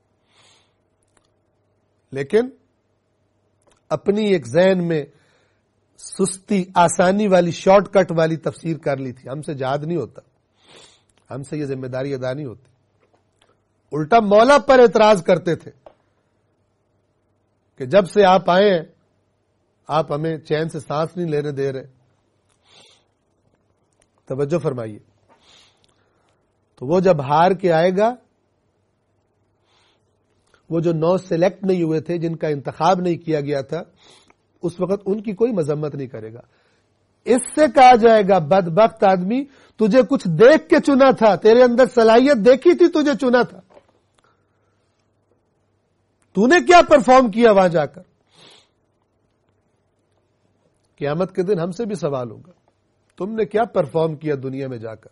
لیکن اپنی ایک ذہن میں سستی، آسانی والی، شارٹ کٹ والی تفسیر کر لی تھی، ہم سے جہاد نہیں ہوتا، ہم سے یہ ذمہ داری ادا نہیں ہوتی۔ الٹا مولا پر اعتراض کرتے تھے کہ جب سے آپ آئے ہیں آپ ہمیں چین سے سانس نہیں لینے دے رہے۔ توجہ فرمائیے، تو وہ جب ہار کے آئے گا، وہ جو 9 سلیکٹ نہیں ہوئے تھے، جن کا انتخاب نہیں کیا گیا تھا، اس وقت ان کی کوئی مذمت نہیں کرے گا۔ اس سے کہا جائے گا بدبخت آدمی، تجھے کچھ دیکھ کے چنا تھا، تیرے اندر صلاحیت دیکھی تھی، تجھے چنا تھا، تو نے کیا پرفارم کیا وہاں جا کر؟ قیامت کے دن ہم سے بھی سوال ہوگا، تم نے کیا پرفارم کیا دنیا میں جا کر؟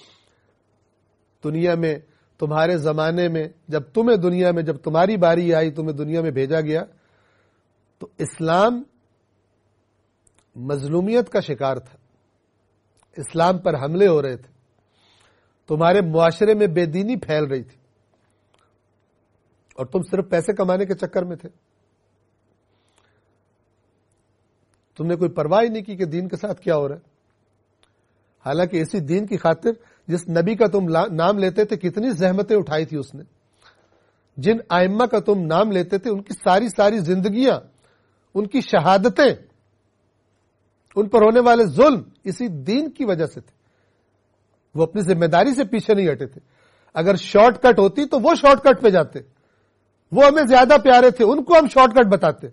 دنیا میں تمہارے زمانے میں جب تمہاری باری آئی، تمہیں دنیا میں بھیجا گیا، تو اسلام مظلومیت کا شکار تھا، اسلام پر حملے ہو رہے تھے، تمہارے معاشرے میں بے دینی پھیل رہی تھی، اور تم صرف پیسے کمانے کے چکر میں تھے۔ تم نے کوئی پرواہ نہیں کی کہ دین کے ساتھ کیا ہو رہا ہے. حالانکہ اسی دین کی خاطر جس نبی کا تم نام لیتے تھے کتنی زحمتیں اٹھائی تھی اس نے. جن ائمہ کا تم نام لیتے تھے ان کی ساری زندگیاں، ان کی شہادتیں، ان پر ہونے والے ظلم اسی دین کی وجہ سے تھے. وہ اپنی ذمہ داری سے پیچھے نہیں ہٹے تھے. اگر شارٹ کٹ ہوتی تو وہ شارٹ کٹ پہ جاتے. وہ ہمیں زیادہ پیارے تھے، ان کو ہم شارٹ کٹ بتاتے.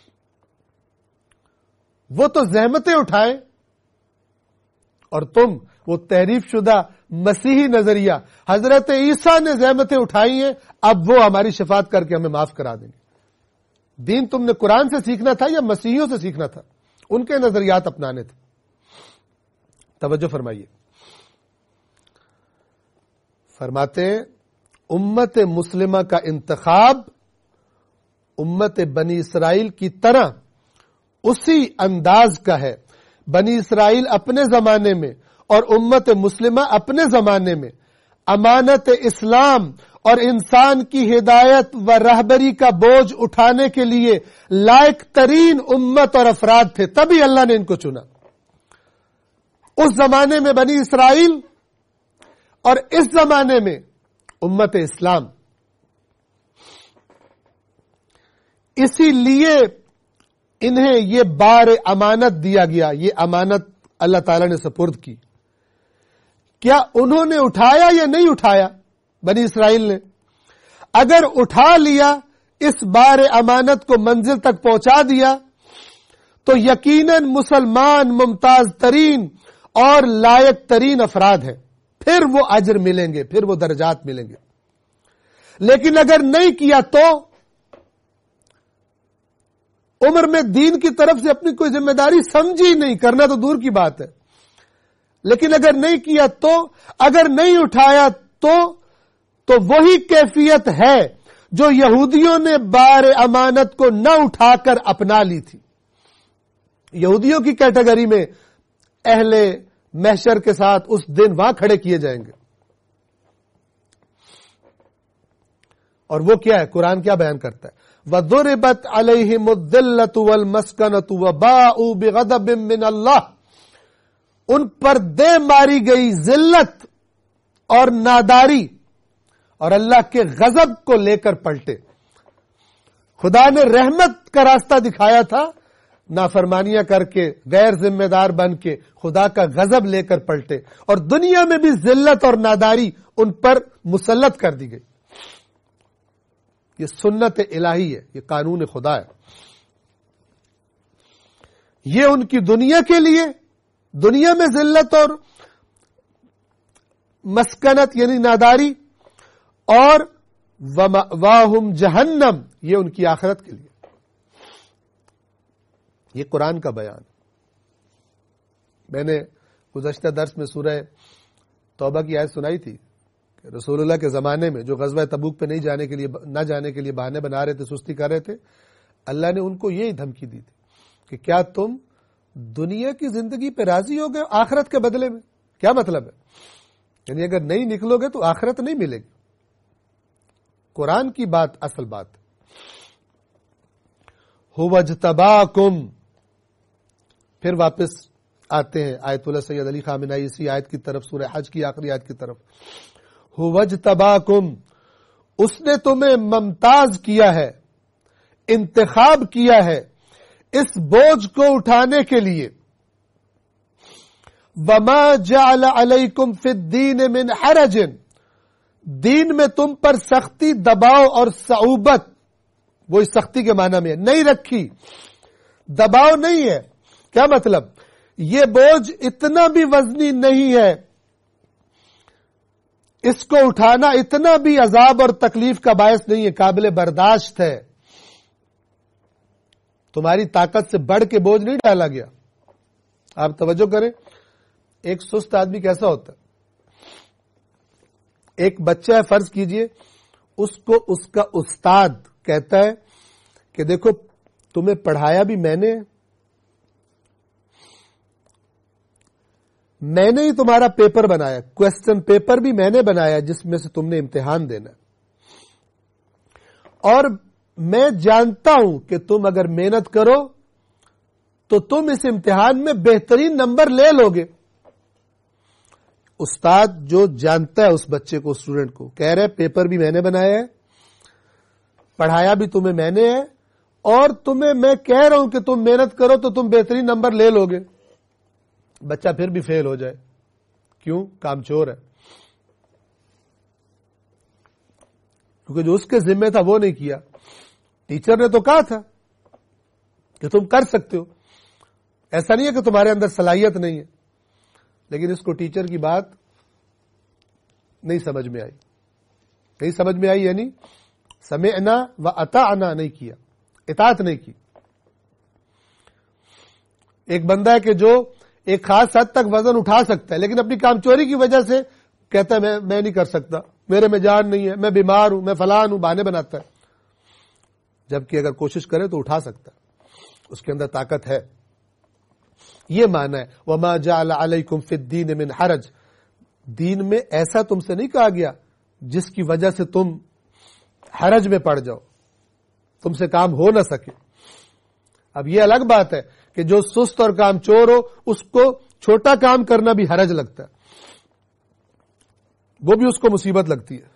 وہ تو زحمتیں اٹھائے اور تم وہ تحریف شدہ مسیحی نظریہ حضرت عیسیٰ نے زحمتیں اٹھائی ہیں، اب وہ ہماری شفاعت کر کے ہمیں معاف کرا دیں گے. دین تم نے قرآن سے سیکھنا تھا یا مسیحیوں سے سیکھنا تھا؟ ان کے نظریات اپنانے تھے. توجہ فرمائیے. فرماتے ہیں امت مسلمہ کا انتخاب امت بنی اسرائیل کی طرح اسی انداز کا ہے. بنی اسرائیل اپنے زمانے میں اور امت مسلمہ اپنے زمانے میں امانت اسلام اور انسان کی ہدایت و رہبری کا بوجھ اٹھانے کے لیے لائق ترین امت اور افراد تھے. تبھی اللہ نے ان کو چنا. اس زمانے میں بنی اسرائیل اور اس زمانے میں امت اسلام. اسی لیے انہیں یہ بار امانت دیا گیا. یہ امانت اللہ تعالی نے سپرد کی. کیا انہوں نے اٹھایا یا نہیں اٹھایا؟ بنی اسرائیل نے اگر اٹھا لیا، اس بار امانت کو منزل تک پہنچا دیا، تو یقیناً مسلمان ممتاز ترین اور لائق ترین افراد ہیں. پھر وہ اجر ملیں گے، پھر وہ درجات ملیں گے. لیکن اگر نہیں کیا تو عمر میں دین کی طرف سے اپنی کوئی ذمہ داری سمجھی نہیں، کرنا تو دور کی بات ہے. لیکن اگر نہیں کیا تو، اگر نہیں اٹھایا تو وہی کیفیت ہے جو یہودیوں نے بار امانت کو نہ اٹھا کر اپنا لی تھی. یہودیوں کی کیٹیگری میں اہل محشر کے ساتھ اس دن وہاں کھڑے کیے جائیں گے. اور وہ کیا ہے؟ قرآن کیا بیان کرتا ہے؟ وَضُرِبَتْ عَلَيْهِمُ الذِّلَّةُ وَالْمَسْكَنَةُ وَبَاءُوا بِغَضَبٍ مِّنَ اللَّهِ. ان پر دے ماری گئی ذلت اور ناداری اور اللہ کے غضب کو لے کر پلٹے. خدا نے رحمت کا راستہ دکھایا تھا، نافرمانیاں کر کے غیر ذمہ دار بن کے خدا کا غضب لے کر پلٹے، اور دنیا میں بھی ذلت اور ناداری ان پر مسلط کر دی گئی. یہ سنت الہی ہے، یہ قانون خدا ہے. یہ ان کی دنیا کے لیے، دنیا میں ذلت اور مسکنت یعنی ناداری، اور وَمَأْوَاهُمْ جہنم، یہ ان کی آخرت کے لیے. یہ قرآن کا بیان. میں نے گزشتہ درس میں سورہ توبہ کی آیت سنائی تھی کہ رسول اللہ کے زمانے میں جو غزوہ تبوک پہ نہ جانے کے لیے بہانے بنا رہے تھے، سستی کر رہے تھے، اللہ نے ان کو یہی دھمکی دی تھی کہ کیا تم دنیا کی زندگی پہ راضی ہو گئے آخرت کے بدلے میں؟ کیا مطلب ہے؟ یعنی اگر نہیں نکلو گے تو آخرت نہیں ملے گی. قرآن کی بات اصل بات. هُوَ اجْتَبَاكُمْ. پھر واپس آتے ہیں آیت اللہ سید علی خامنہئی اسی آیت کی طرف، سورہ حج کی آخری آیت کی طرف. هُوَ اجْتَبَاكُمْ. اس نے تمہیں ممتاز کیا ہے، انتخاب کیا ہے اس بوجھ کو اٹھانے کے لیے. وَمَا جَعَلَ عَلَيْكُمْ فِي الدِّينِ مِنْ حَرَجٍ. دین میں تم پر سختی، دباؤ اور صعوبت، وہ اس سختی کے معنی میں نہیں رکھی، دباؤ نہیں ہے. کیا مطلب؟ یہ بوجھ اتنا بھی وزنی نہیں ہے، اس کو اٹھانا اتنا بھی عذاب اور تکلیف کا باعث نہیں ہے، قابل برداشت ہے. تمہاری طاقت سے بڑھ کے بوجھ نہیں ڈالا گیا. آپ توجہ کریں، ایک سست آدمی کیسا ہوتا ہے؟ ایک بچہ ہے، فرض کیجئے اس کو اس کا استاد کہتا ہے کہ دیکھو تمہیں پڑھایا بھی میں نے ہی تمہارا پیپر بنایا، کوسچن پیپر بھی میں نے بنایا جس میں سے تم نے امتحان دینا، اور میں جانتا ہوں کہ تم اگر محنت کرو تو تم اس امتحان میں بہترین نمبر لے لوگے۔ استاد جو جانتا ہے اس بچے کو، اسٹوڈنٹ کو، کہہ رہے پیپر بھی میں نے بنایا ہے، پڑھایا بھی تمہیں میں نے ہے، اور تمہیں میں کہہ رہا ہوں کہ تم محنت کرو تو تم بہترین نمبر لے لوگے، بچہ پھر بھی فیل ہو جائے، کیوں؟ کام چور ہے، کیونکہ جو اس کے ذمہ تھا وہ نہیں کیا۔ ٹیچر نے تو کہا تھا کہ تم کر سکتے ہو، ایسا نہیں ہے کہ تمہارے اندر صلاحیت نہیں ہے، لیکن اس کو ٹیچر کی بات نہیں سمجھ میں آئی، نہیں سمجھ میں آئی، یعنی سمعنا و اطعنا نہیں کیا، اطاعت نہیں کی۔ ایک بندہ ہے کہ جو ایک خاص حد تک وزن اٹھا سکتا ہے، لیکن اپنی کام چوری کی وجہ سے کہتا ہے میں نہیں کر سکتا، میرے میں جان نہیں ہے، میں بیمار ہوں، میں فلان ہوں، بہانے بناتا ہے، جبکہ اگر کوشش کرے تو اٹھا سکتا ہے، اس کے اندر طاقت ہے۔ یہ معنی ہے وما جعل علیکم فی الدین من حرج، دین میں ایسا تم سے نہیں کہا گیا جس کی وجہ سے تم حرج میں پڑ جاؤ، تم سے کام ہو نہ سکے۔ اب یہ الگ بات ہے کہ جو سست اور کام چور ہو اس کو چھوٹا کام کرنا بھی حرج لگتا ہے، وہ بھی اس کو مصیبت لگتی ہے۔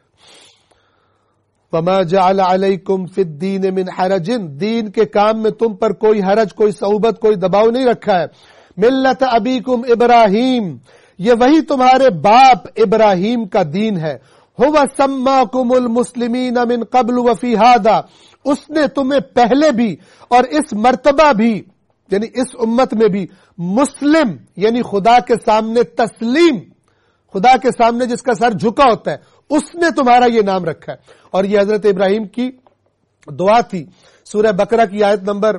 وما جعل علیکم فی الدین من حرج، دین کے کام میں تم پر کوئی حرج، کوئی صعوبت، کوئی دباؤ نہیں رکھا ہے۔ ملت ابیکم ابراہیم، یہ وہی تمہارے باپ ابراہیم کا دین ہے۔ هو سماکم المسلمین من قبل وفی ھذا، اس نے تمہیں پہلے بھی اور اس مرتبہ بھی، یعنی اس امت میں بھی، مسلم یعنی خدا کے سامنے تسلیم، خدا کے سامنے جس کا سر جھکا ہوتا ہے، اس نے تمہارا یہ نام رکھا ہے۔ اور یہ حضرت ابراہیم کی دعا تھی، سورہ بقرہ کی آیت نمبر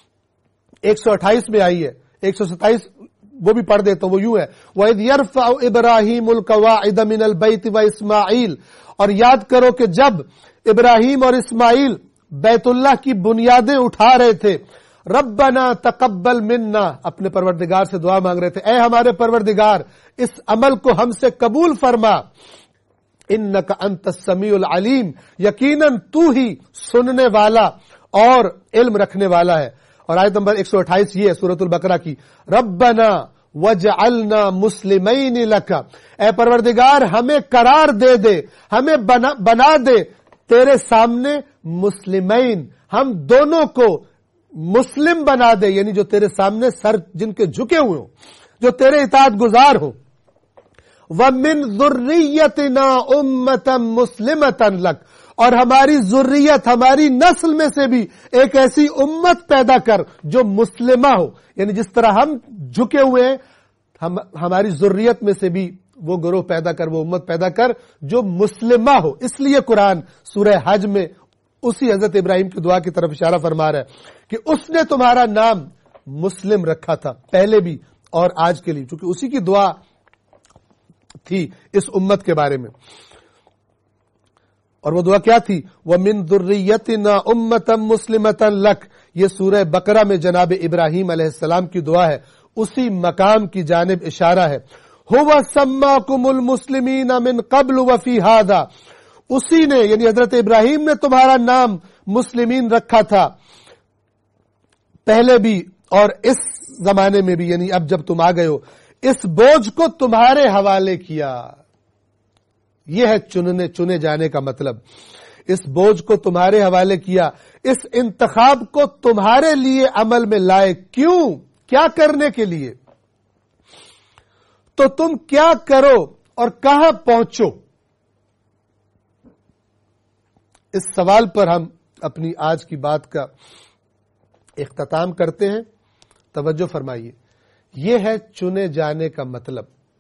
128 میں آئی ہے، 127 وہ بھی پڑھ دیتا ہوں، وہ یوں ہے وَإِذْ يَرْفَعُ إِبْرَاهِيمُ الْقَوَاعِدَ مِنَ الْبَيْتِ وَإِسْمَاعِيلُ، اور یاد کرو کہ جب ابراہیم اور اسماعیل بیت اللہ کی بنیادیں اٹھا رہے تھے، ربنا تقبل منا، اپنے پروردگار سے دعا مانگ رہے تھے، اے ہمارے پروردگار اس عمل کو ہم سے قبول فرما، انک انت السمیع العلیم، یقیناً تو ہی سننے والا اور علم رکھنے والا ہے۔ اور آیت نمبر 128 یہ ہے سورۃ البقرہ کی، ربنا وجعلنا مسلمین لک، اے پروردگار ہمیں قرار دے دے، ہمیں بنا دے تیرے سامنے مسلمین، ہم دونوں کو مسلم بنا دے، یعنی جو تیرے سامنے سر جن کے جھکے ہوئے ہوں، جو تیرے اطاعت گزار ہوں۔ وَمِن ذُرِّيَّتِنَا أُمَّةً مُسْلِمَةً لَكَ، اور ہماری ذریت، ہماری نسل میں سے بھی ایک ایسی امت پیدا کر جو مسلمہ ہو، یعنی جس طرح ہم جھکے ہوئے ہیں ہماری ذریت میں سے بھی وہ گروہ پیدا کر، وہ امت پیدا کر جو مسلمہ ہو۔ اس لیے قرآن سورہ حج میں اسی حضرت ابراہیم کی دعا کی طرف اشارہ فرما رہا ہے کہ اس نے تمہارا نام مسلم رکھا تھا پہلے بھی اور آج کے لیے، چونکہ اسی کی دعا تھی اس امت کے بارے میں۔ اور وہ دعا کیا تھی؟ وَمِن ذُرِّيَّتِنَا أُمَّةً مُسْلِمَةً لَكَ، یہ سورہ بقرہ میں جناب ابراہیم علیہ السلام کی دعا ہے، اسی مقام کی جانب اشارہ ہے۔ هُوَ سَمَّاكُمُ الْمُسْلِمِينَ مِن قَبْلُ وَفِي هَذَا، اسی نے یعنی حضرت ابراہیم نے تمہارا نام مسلمین رکھا تھا پہلے بھی اور اس زمانے میں بھی، یعنی اب جب تم آ گئے ہو، اس بوجھ کو تمہارے حوالے کیا۔ یہ ہے چنے جانے کا مطلب، اس بوجھ کو تمہارے حوالے کیا، اس انتخاب کو تمہارے لیے عمل میں لائے۔ کیوں؟ کیا کرنے کے لیے؟ تو تم کیا کرو اور کہاں پہنچو؟ اس سوال پر ہم اپنی آج کی بات کا اختتام کرتے ہیں۔ توجہ فرمائیے، یہ ہے چنے جانے کا مطلب۔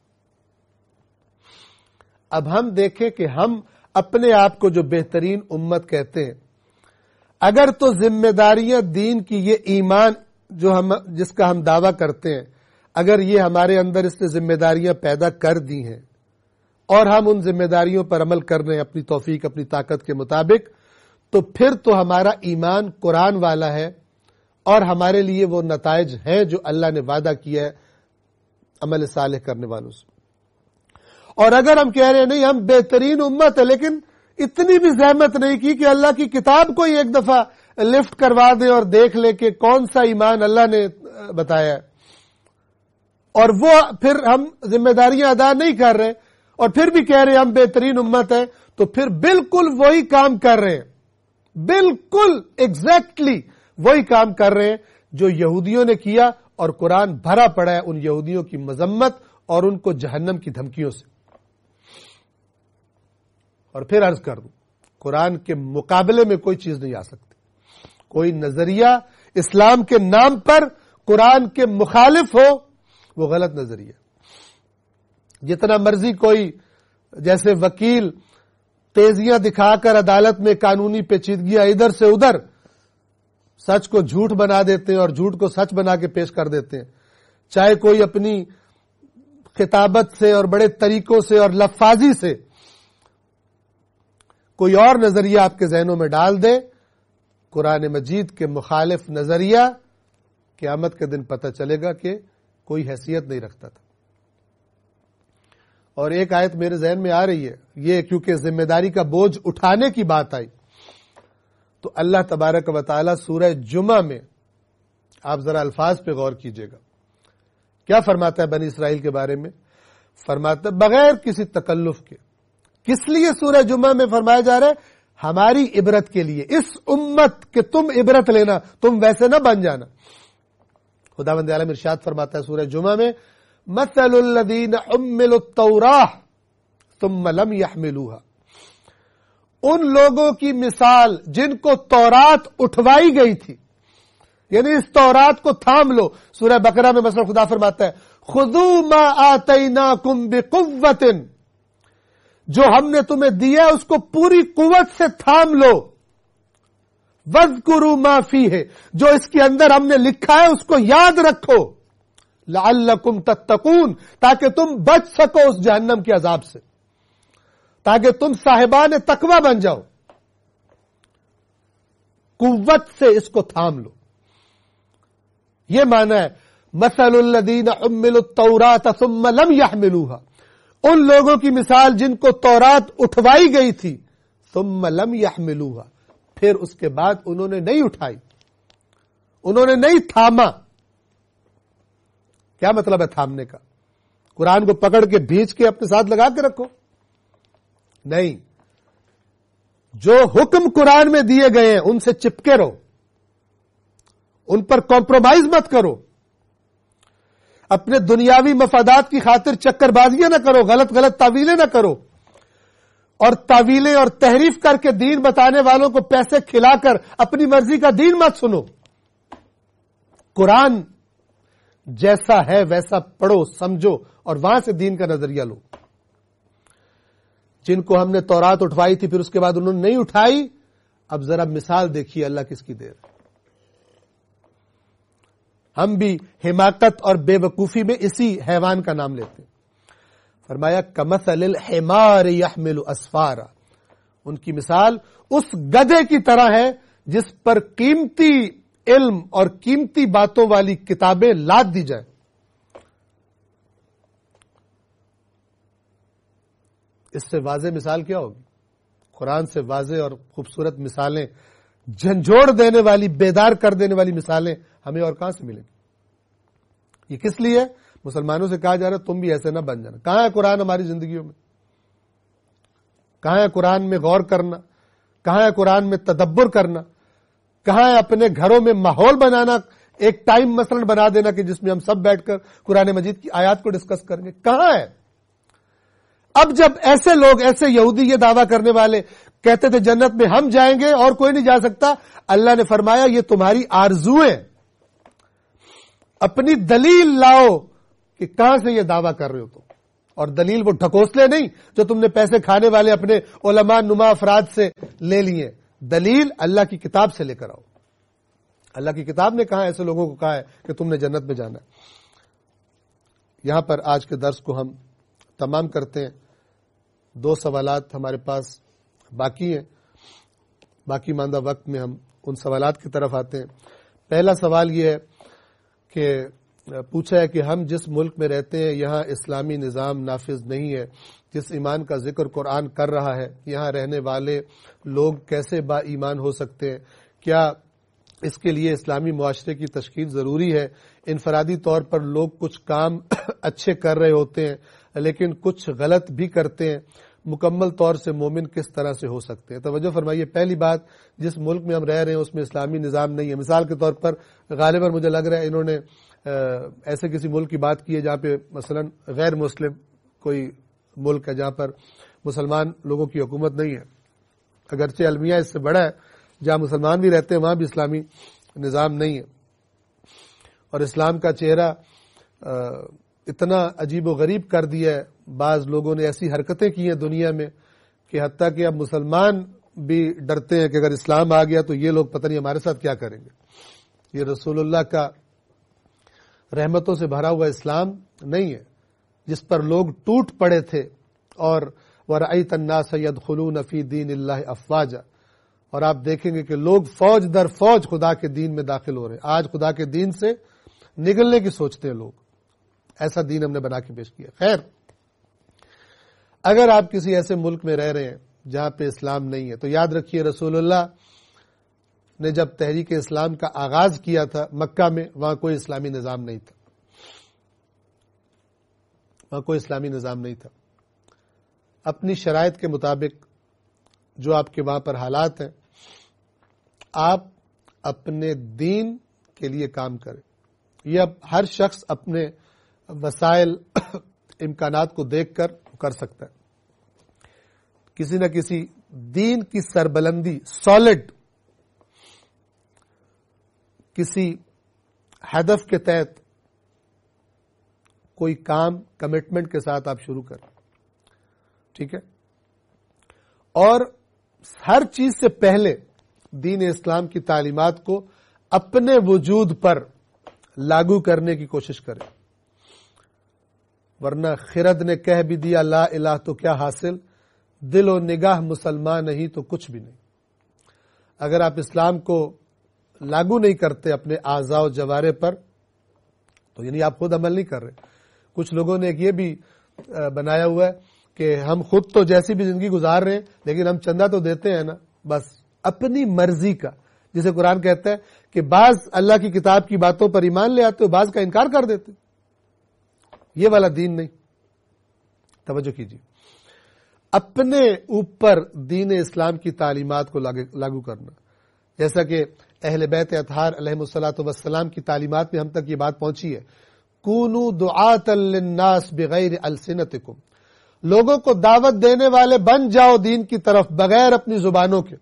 اب ہم دیکھیں کہ ہم اپنے آپ کو جو بہترین امت کہتے ہیں، اگر تو ذمہ داریاں دین کی، یہ ایمان جس کا ہم دعویٰ کرتے ہیں، اگر یہ ہمارے اندر اس نے ذمہ داریاں پیدا کر دی ہیں اور ہم ان ذمہ داریوں پر عمل کر رہے ہیں اپنی توفیق، اپنی طاقت کے مطابق، تو پھر تو ہمارا ایمان قرآن والا ہے اور ہمارے لیے وہ نتائج ہیں جو اللہ نے وعدہ کیا ہے عمل صالح کرنے والوں سے۔ اور اگر ہم کہہ رہے ہیں نہیں ہم بہترین امت ہے، لیکن اتنی بھی زحمت نہیں کی کہ اللہ کی کتاب کو ہی ایک دفعہ لفٹ کروا دیں اور دیکھ لے کہ کون سا ایمان اللہ نے بتایا ہے، اور وہ پھر ہم ذمہ داریاں ادا نہیں کر رہے اور پھر بھی کہہ رہے ہیں ہم بہترین امت ہیں، تو پھر بالکل وہی کام کر رہے ہیں، بالکل ایگزیکٹلی وہی کام کر رہے ہیں جو یہودیوں نے کیا، اور قرآن بھرا پڑا ہے ان یہودیوں کی مذمت اور ان کو جہنم کی دھمکیوں سے۔ اور پھر عرض کر دوں، قرآن کے مقابلے میں کوئی چیز نہیں آ سکتی، کوئی نظریہ اسلام کے نام پر قرآن کے مخالف ہو وہ غلط نظریہ۔ جتنا مرضی کوئی جیسے وکیل تیزیاں دکھا کر عدالت میں قانونی پیچیدگیاں ادھر سے ادھر سچ کو جھوٹ بنا دیتے ہیں اور جھوٹ کو سچ بنا کے پیش کر دیتے ہیں، چاہے کوئی اپنی خطابت سے اور بڑے طریقوں سے اور لفاظی سے کوئی اور نظریہ آپ کے ذہنوں میں ڈال دے، قرآن مجید کے مخالف نظریہ قیامت کے دن پتہ چلے گا کہ کوئی حیثیت نہیں رکھتا تھا۔ اور ایک آیت میرے ذہن میں آ رہی ہے، یہ کیونکہ ذمہ داری کا بوجھ اٹھانے کی بات آئی، تو اللہ تبارک و تعالی سورہ جمعہ میں آپ ذرا الفاظ پہ غور کیجئے گا، کیا فرماتا ہے بنی اسرائیل کے بارے میں؟ فرماتا ہے بغیر کسی تکلف کے، کس لیے سورہ جمعہ میں فرمایا جا رہا ہے؟ ہماری عبرت کے لیے، اس امت کے تم عبرت لینا، تم ویسے نہ بن جانا۔ خداوند عالم ارشاد فرماتا ہے سورہ جمعہ میں، مثل الذین حملوا التوراۃ ثم لم یحملوها، ان لوگوں کی مثال جن کو تورات اٹھوائی گئی تھی، یعنی اس تورات کو تھام لو۔ سورہ بقرہ میں مثلا خدا فرماتا ہے خذوا ما آتیناکم بقوۃ، جو ہم نے تمہیں دیا اس کو پوری قوت سے تھام لو، وَاذْكُرُوا مَا فِيهِ، جو اس کے اندر ہم نے لکھا ہے اس کو یاد رکھو، لَعَلَّكُمْ تَتَّقُونَ، تاکہ تم بچ سکو اس جہنم کے عذاب سے، تاکہ تم صاحبان تقوی بن جاؤ۔ قوت سے اس کو تھام لو، یہ معنی ہے مثل الذین حملوا التوراۃ ثم لم یحملوها، ان لوگوں کی مثال جن کو تورات اٹھوائی گئی تھی، ثم لم یحملوها، پھر اس کے بعد انہوں نے نہیں اٹھائی، انہوں نے نہیں تھاما۔ کیا مطلب ہے تھامنے کا؟ قرآن کو پکڑ کے بھیج کے اپنے ساتھ لگا کے رکھو؟ نہیں، جو حکم قرآن میں دیے گئے ہیں ان سے چپکے رہو، ان پر کمپرومائز مت کرو، اپنے دنیاوی مفادات کی خاطر چکر بازیاں نہ کرو، غلط غلط تعویلیں نہ کرو، اور تعویلیں اور تحریف کر کے دین بتانے والوں کو پیسے کھلا کر اپنی مرضی کا دین مت سنو۔ قرآن جیسا ہے ویسا پڑھو، سمجھو، اور وہاں سے دین کا نظریہ لو۔ جن کو ہم نے تورات اٹھوائی تھی پھر اس کے بعد انہوں نے نہیں اٹھائی، اب ذرا مثال دیکھیے اللہ کس کی دے رہا ہے۔ ہم بھی حماقت اور بے وقوفی میں اسی حیوان کا نام لیتے ہیں۔ فرمایا کمثل الحمار یحمل اسفارا، ان کی مثال اس گدھے کی طرح ہے جس پر قیمتی علم اور قیمتی باتوں والی کتابیں لاد دی جائیں۔ اس سے واضح مثال کیا ہوگی؟ قرآن سے واضح اور خوبصورت مثالیں، جھنجھوڑ دینے والی، بیدار کر دینے والی مثالیں ہمیں اور کہاں سے ملیں گی؟ یہ کس لیے؟ مسلمانوں سے کہا جا رہا ہے تم بھی ایسے نہ بن جانا۔ کہاں ہے قرآن ہماری زندگیوں میں؟ کہاں ہے قرآن میں غور کرنا؟ کہاں ہے قرآن میں تدبر کرنا؟ کہاں ہے اپنے گھروں میں ماحول بنانا، ایک ٹائم مثلا بنا دینا کہ جس میں ہم سب بیٹھ کر قرآن مجید کی آیات کو ڈسکس کریں گے؟ کہاں ہے؟ اب جب ایسے لوگ، ایسے یہودی یہ دعویٰ کرنے والے کہتے تھے جنت میں ہم جائیں گے اور کوئی نہیں جا سکتا، اللہ نے فرمایا یہ تمہاری آرزویں، اپنی دلیل لاؤ کہ کہاں سے یہ دعویٰ کر رہے ہو تم، اور دلیل وہ ڈھکوسلے نہیں جو تم نے پیسے کھانے والے اپنے علماء نما افراد سے لے لیے، دلیل اللہ کی کتاب سے لے کر آؤ۔ اللہ کی کتاب نے کہا ایسے لوگوں کو کہا ہے کہ تم نے جنت میں جانا ہے۔ یہاں پر آج کے درس کو ہم تمام کرتے ہیں۔ 2 سوالات ہمارے پاس باقی ہیں، باقی ماندہ وقت میں ہم ان سوالات کی طرف آتے ہیں۔ پہلا سوال یہ ہے کہ پوچھا ہے کہ ہم جس ملک میں رہتے ہیں یہاں اسلامی نظام نافذ نہیں ہے، جس ایمان کا ذکر قرآن کر رہا ہے، یہاں رہنے والے لوگ کیسے با ایمان ہو سکتے ہیں؟ کیا اس کے لیے اسلامی معاشرے کی تشکیل ضروری ہے۔ انفرادی طور پر لوگ کچھ کام اچھے کر رہے ہوتے ہیں لیکن کچھ غلط بھی کرتے ہیں، مکمل طور سے مومن کس طرح سے ہو سکتے ہیں؟ توجہ فرمائیے، پہلی بات، جس ملک میں ہم رہ رہے ہیں اس میں اسلامی نظام نہیں ہے۔ مثال کے طور پر غالباً مجھے لگ رہا ہے انہوں نے ایسے کسی ملک کی بات کی ہے جہاں پہ مثلا غیر مسلم کوئی ملک ہے جہاں پر مسلمان لوگوں کی حکومت نہیں ہے، اگرچہ المیہ اس سے بڑا ہے، جہاں مسلمان بھی رہتے ہیں وہاں بھی اسلامی نظام نہیں ہے، اور اسلام کا چہرہ اتنا عجیب و غریب کر دیا ہے، بعض لوگوں نے ایسی حرکتیں کی ہیں دنیا میں کہ حتیٰ کہ اب مسلمان بھی ڈرتے ہیں کہ اگر اسلام آ گیا تو یہ لوگ پتہ نہیں ہمارے ساتھ کیا کریں گے۔ یہ رسول اللہ کا رحمتوں سے بھرا ہوا اسلام نہیں ہے جس پر لوگ ٹوٹ پڑے تھے، اور وَرَأَيْتَ النَّاسَ يَدْخُلُونَ فِي دِينِ اللَّهِ أَفْوَاجًا، اور آپ دیکھیں گے کہ لوگ فوج در فوج خدا کے دین میں داخل ہو رہے ہیں۔ آج خدا کے دین سے نگلنے کی سوچتے ہیں لوگ، ایسا دین ہم نے بنا کے پیش کیا۔ خیر، اگر آپ کسی ایسے ملک میں رہ رہے ہیں جہاں پہ اسلام نہیں ہے تو یاد رکھیے رسول اللہ نے جب تحریک اسلام کا آغاز کیا تھا مکہ میں، وہاں کوئی اسلامی نظام نہیں تھا، وہاں کوئی اسلامی نظام نہیں تھا۔ اپنی شرائط کے مطابق جو آپ کے وہاں پر حالات ہیں، آپ اپنے دین کے لیے کام کریں۔ یہ اب ہر شخص اپنے وسائل امکانات کو دیکھ کر سکتا ہے۔ کسی نہ کسی دین کی سربلندی، سالڈ کسی ہدف کے تحت کوئی کام کمٹمنٹ کے ساتھ آپ شروع کریں، ٹھیک ہے؟ اور ہر چیز سے پہلے دین اسلام کی تعلیمات کو اپنے وجود پر لاگو کرنے کی کوشش کریں، ورنہ خرد نے کہہ بھی دیا لا الہ تو کیا حاصل، دل و نگاہ مسلمان نہیں تو کچھ بھی نہیں۔ اگر آپ اسلام کو لاگو نہیں کرتے اپنے اعضاء و جوارح پر تو یعنی آپ خود عمل نہیں کر رہے۔ کچھ لوگوں نے یہ بھی بنایا ہوا ہے کہ ہم خود تو جیسی بھی زندگی گزار رہے ہیں لیکن ہم چندہ تو دیتے ہیں نا، بس اپنی مرضی کا، جسے قرآن کہتا ہے کہ بعض اللہ کی کتاب کی باتوں پر ایمان لے آتے ہو، بعض کا انکار کر دیتے۔ یہ والا دین نہیں، توجہ کیجیے۔ اپنے اوپر دین اسلام کی تعلیمات کو لاگو کرنا، جیسا کہ اہل بیت اطہار علیہم الصلوۃ والسلام کی تعلیمات میں ہم تک یہ بات پہنچی ہے، کونوا دعاۃ للناس بغیر السنتکم، لوگوں کو دعوت دینے والے بن جاؤ دین کی طرف بغیر اپنی زبانوں کے۔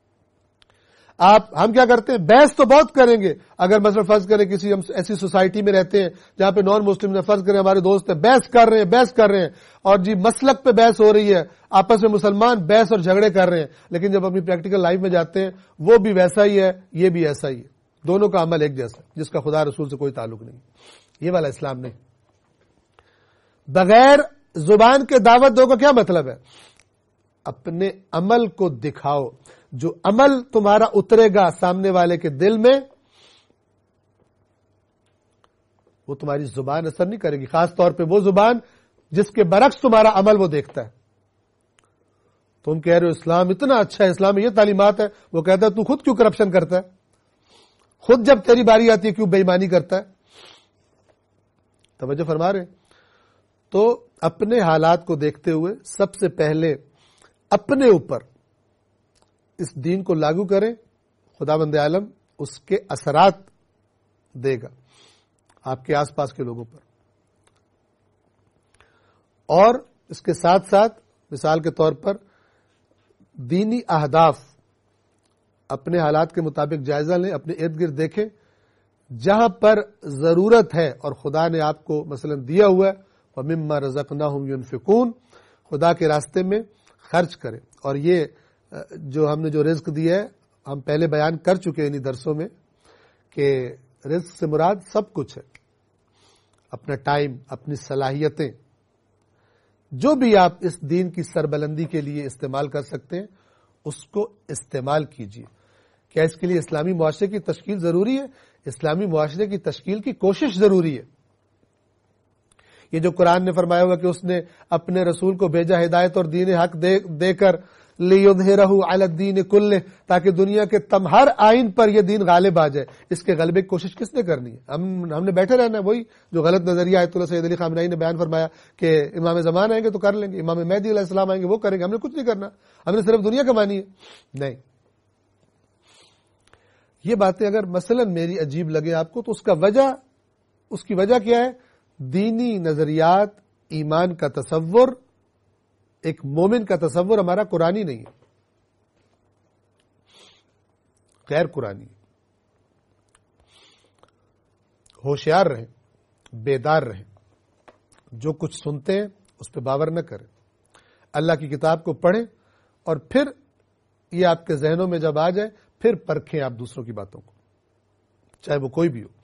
ہم کیا کرتے ہیں؟ بحث تو بہت کریں گے، اگر مثلا فرض کریں کسی ہم ایسی سوسائٹی میں رہتے ہیں جہاں پہ نان مسلم نے، فرض کریں ہمارے دوست ہیں، بحث کر رہے ہیں اور جی مسلک پہ بحث ہو رہی ہے، آپس میں مسلمان بحث اور جھگڑے کر رہے ہیں، لیکن جب اپنی پریکٹیکل لائف میں جاتے ہیں وہ بھی ویسا ہی ہے، یہ بھی ایسا ہی ہے، دونوں کا عمل ایک جیسا، جس کا خدا رسول سے کوئی تعلق نہیں۔ یہ والا اسلام نہیں۔ بغیر زبان کے دعوت دو کا کیا مطلب ہے؟ اپنے عمل کو دکھاؤ، جو عمل تمہارا اترے گا سامنے والے کے دل میں وہ تمہاری زبان اثر نہیں کرے گی، خاص طور پہ وہ زبان جس کے برعکس تمہارا عمل وہ دیکھتا ہے۔ تم کہہ رہے ہو اسلام اتنا اچھا ہے، اسلام میں یہ تعلیمات ہے، وہ کہتا ہے تو خود کیوں کرپشن کرتا ہے، خود جب تیری باری آتی ہے کیوں بے ایمانی کرتا ہے؟ توجہ فرما رہے ہیں؟ تو اپنے حالات کو دیکھتے ہوئے سب سے پہلے اپنے اوپر اس دین کو لاگو کریں، خداوند عالم اس کے اثرات دے گا آپ کے آس پاس کے لوگوں پر۔ اور اس کے ساتھ ساتھ مثال کے طور پر دینی اہداف اپنے حالات کے مطابق جائزہ لیں، اپنے ارد گرد دیکھیں، جہاں پر ضرورت ہے اور خدا نے آپ کو مثلا دیا ہوا ہے وَمِمَّا رَزَقْنَاهُمْ يُنْفِقُونَ، خدا کے راستے میں خرچ کریں۔ اور یہ جو ہم نے جو رزق دیا ہے ہم پہلے بیان کر چکے ہیں انہی درسوں میں کہ رزق سے مراد سب کچھ ہے، اپنا ٹائم، اپنی صلاحیتیں، جو بھی آپ اس دین کی سربلندی کے لیے استعمال کر سکتے ہیں اس کو استعمال کیجیے۔ کیا اس کے لیے اسلامی معاشرے کی تشکیل ضروری ہے؟ اسلامی معاشرے کی تشکیل کی کوشش ضروری ہے۔ یہ جو قرآن نے فرمایا ہوا کہ اس نے اپنے رسول کو بھیجا ہدایت اور دین حق دے کر لیظہرہ علی الدین کلہ، تاکہ دنیا کے ہر آئین پر یہ دین غالب آ جائے۔ اس کے غلبے کی کوشش کس نے کرنی ہے؟ ہم نے بیٹھے رہنا ہے۔ وہی جو غلط نظریہ آیت اللہ سید علی خامنہئی نے بیان فرمایا کہ امام زمان آئیں گے تو کر لیں گے، امام مہدی علیہ السلام آئیں گے وہ کریں گے، ہم نے کچھ نہیں کرنا، ہم نے صرف دنیا کمانی ہے۔ نہیں، یہ باتیں اگر مثلا میری عجیب لگے آپ کو تو اس کی وجہ کیا ہے؟ دینی نظریات، ایمان کا تصور، ایک مومن کا تصور ہمارا قرآنی نہیں ہے، غیر قرآنی۔ ہوشیار رہیں، بیدار رہیں، جو کچھ سنتے ہیں اس پہ باور نہ کریں، اللہ کی کتاب کو پڑھیں، اور پھر یہ آپ کے ذہنوں میں جب آ جائے پھر پرکھیں آپ دوسروں کی باتوں کو، چاہے وہ کوئی بھی ہو۔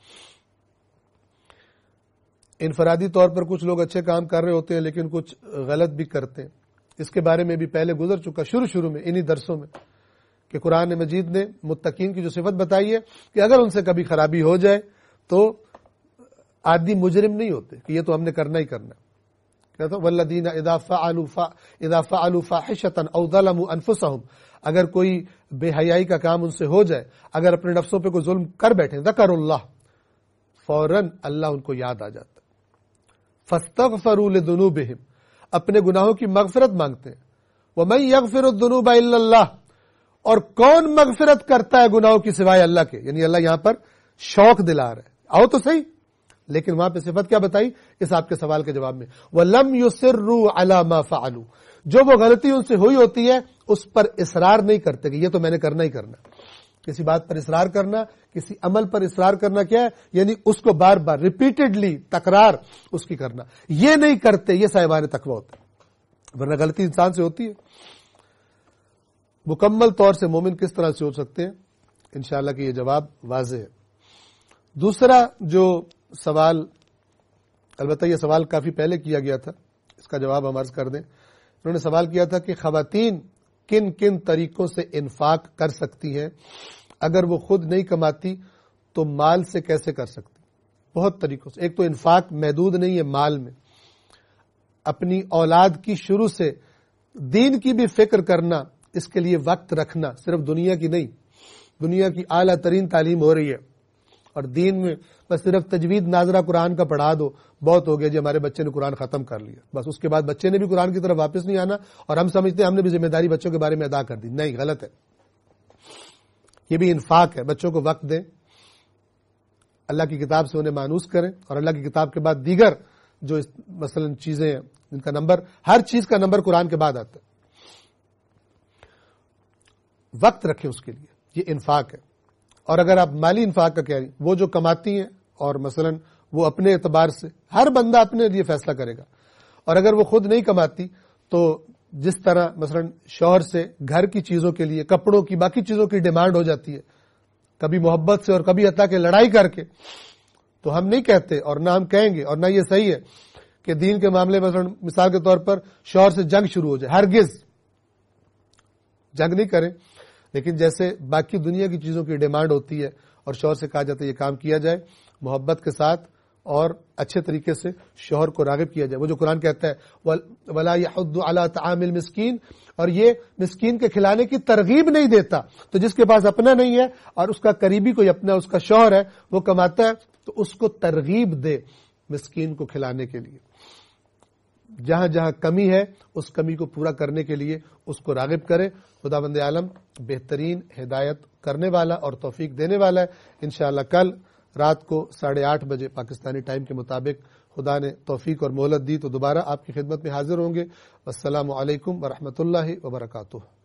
انفرادی طور پر کچھ لوگ اچھے کام کر رہے ہوتے ہیں لیکن کچھ غلط بھی کرتے ہیں، اس کے بارے میں بھی پہلے گزر چکا شروع میں انہی درسوں میں، کہ قرآن مجید نے متقین کی جو صفت بتائی ہے کہ اگر ان سے کبھی خرابی ہو جائے تو عادی مجرم نہیں ہوتے کہ یہ تو ہم نے کرنا ہی کرنا۔ کہتا والذین اذا فعلوا فاحشۃ او ظلموا انفسهم، اگر کوئی بے حیائی کا کام ان سے ہو جائے، اگر اپنے نفسوں پہ کوئی ظلم کر بیٹھے، ذکر اللہ، فوراً اللہ ان کو یاد آ جاتا، فاستغفروا لذنوبہم، اپنے گناہوں کی مغفرت مانگتے ہیں، ومن یغفر الذنوب الا اللہ، اور کون مغفرت کرتا ہے گناہوں کی سوائے اللہ کے، یعنی اللہ یہاں پر شوق دلا رہا ہے، آؤ تو صحیح، لیکن وہاں پہ صفت کیا بتائی اس آپ کے سوال کے جواب میں؟ وَلَمْ يُصِرُّوا عَلَى مَا فَعَلُوا، جو وہ غلطی ان سے ہوئی ہوتی ہے اس پر اصرار نہیں کرتے کہ یہ تو میں نے کرنا ہی کرنا۔ کسی بات پر اصرار کرنا، کسی عمل پر اصرار کرنا کیا ہے؟ یعنی اس کو بار بار ریپیٹڈلی تکرار اس کی کرنا، یہ نہیں کرتے، یہ صاحبان تقویٰ ہوتے ہیں، ورنہ غلطی انسان سے ہوتی ہے۔ مکمل طور سے مومن کس طرح سے ہو سکتے ہیں؟ انشاءاللہ کہ یہ جواب واضح ہے۔ دوسرا جو سوال، البتہ یہ سوال کافی پہلے کیا گیا تھا، اس کا جواب ہم عرض کر دیں۔ انہوں نے سوال کیا تھا کہ خواتین کن کن طریقوں سے انفاق کر سکتی ہیں، اگر وہ خود نہیں کماتی تو مال سے کیسے کر سکتی؟ بہت طریقوں سے۔ ایک تو انفاق محدود نہیں ہے مال میں، اپنی اولاد کی شروع سے دین کی بھی فکر کرنا، اس کے لیے وقت رکھنا، صرف دنیا کی نہیں، دنیا کی اعلیٰ ترین تعلیم ہو رہی ہے اور دین میں بس صرف تجوید ناظرہ قرآن کا پڑھا دو، بہت ہو گیا جی ہمارے بچے نے قرآن ختم کر لیا، بس اس کے بعد بچے نے بھی قرآن کی طرف واپس نہیں آنا اور ہم سمجھتے ہیں ہم نے بھی ذمہ داری بچوں کے بارے میں ادا کر دی۔ نہیں، غلط ہے، یہ بھی انفاق ہے۔ بچوں کو وقت دیں، اللہ کی کتاب سے انہیں مانوس کریں، اور اللہ کی کتاب کے بعد دیگر جو مثلا چیزیں ہیں جن کا نمبر، ہر چیز کا نمبر قرآن کے بعد آتا ہے، وقت رکھیں اس کے لیے، یہ انفاق ہے۔ اور اگر آپ مالی انفاق کا کہہ رہی، وہ جو کماتی ہیں اور مثلا وہ اپنے اعتبار سے، ہر بندہ اپنے لیے فیصلہ کرے گا، اور اگر وہ خود نہیں کماتی تو جس طرح مثلا شوہر سے گھر کی چیزوں کے لیے، کپڑوں کی، باقی چیزوں کی ڈیمانڈ ہو جاتی ہے، کبھی محبت سے اور کبھی حتیٰ کہ لڑائی کر کے، تو ہم نہیں کہتے اور نہ ہم کہیں گے اور نہ یہ صحیح ہے کہ دین کے معاملے میں مثال کے طور پر شوہر سے جنگ شروع ہو جائے، ہرگز جنگ نہیں کریں، لیکن جیسے باقی دنیا کی چیزوں کی ڈیمانڈ ہوتی ہے اور شوہر سے کہا جاتا ہے یہ کام کیا جائے، محبت کے ساتھ اور اچھے طریقے سے شوہر کو راغب کیا جائے۔ وہ جو قرآن کہتا ہے وَلَا يَحُضُّ عَلَىٰ طَعَامِ الْمِسْكِينِ، اور یہ مسکین کے کھلانے کی ترغیب نہیں دیتا، تو جس کے پاس اپنا نہیں ہے اور اس کا قریبی کوئی اپنا، اس کا شوہر ہے، وہ کماتا ہے، تو اس کو ترغیب دے مسکین کو کھلانے کے لیے، جہاں جہاں کمی ہے اس کمی کو پورا کرنے کے لیے اس کو راغب کرے۔ خداوند عالم بہترین ہدایت کرنے والا اور توفیق دینے والا ہے۔ انشاءاللہ کل رات کو 8:30 بجے پاکستانی ٹائم کے مطابق خدا نے توفیق اور مہلت دی تو دوبارہ آپ کی خدمت میں حاضر ہوں گے۔ السلام علیکم ورحمۃ اللہ وبرکاتہ۔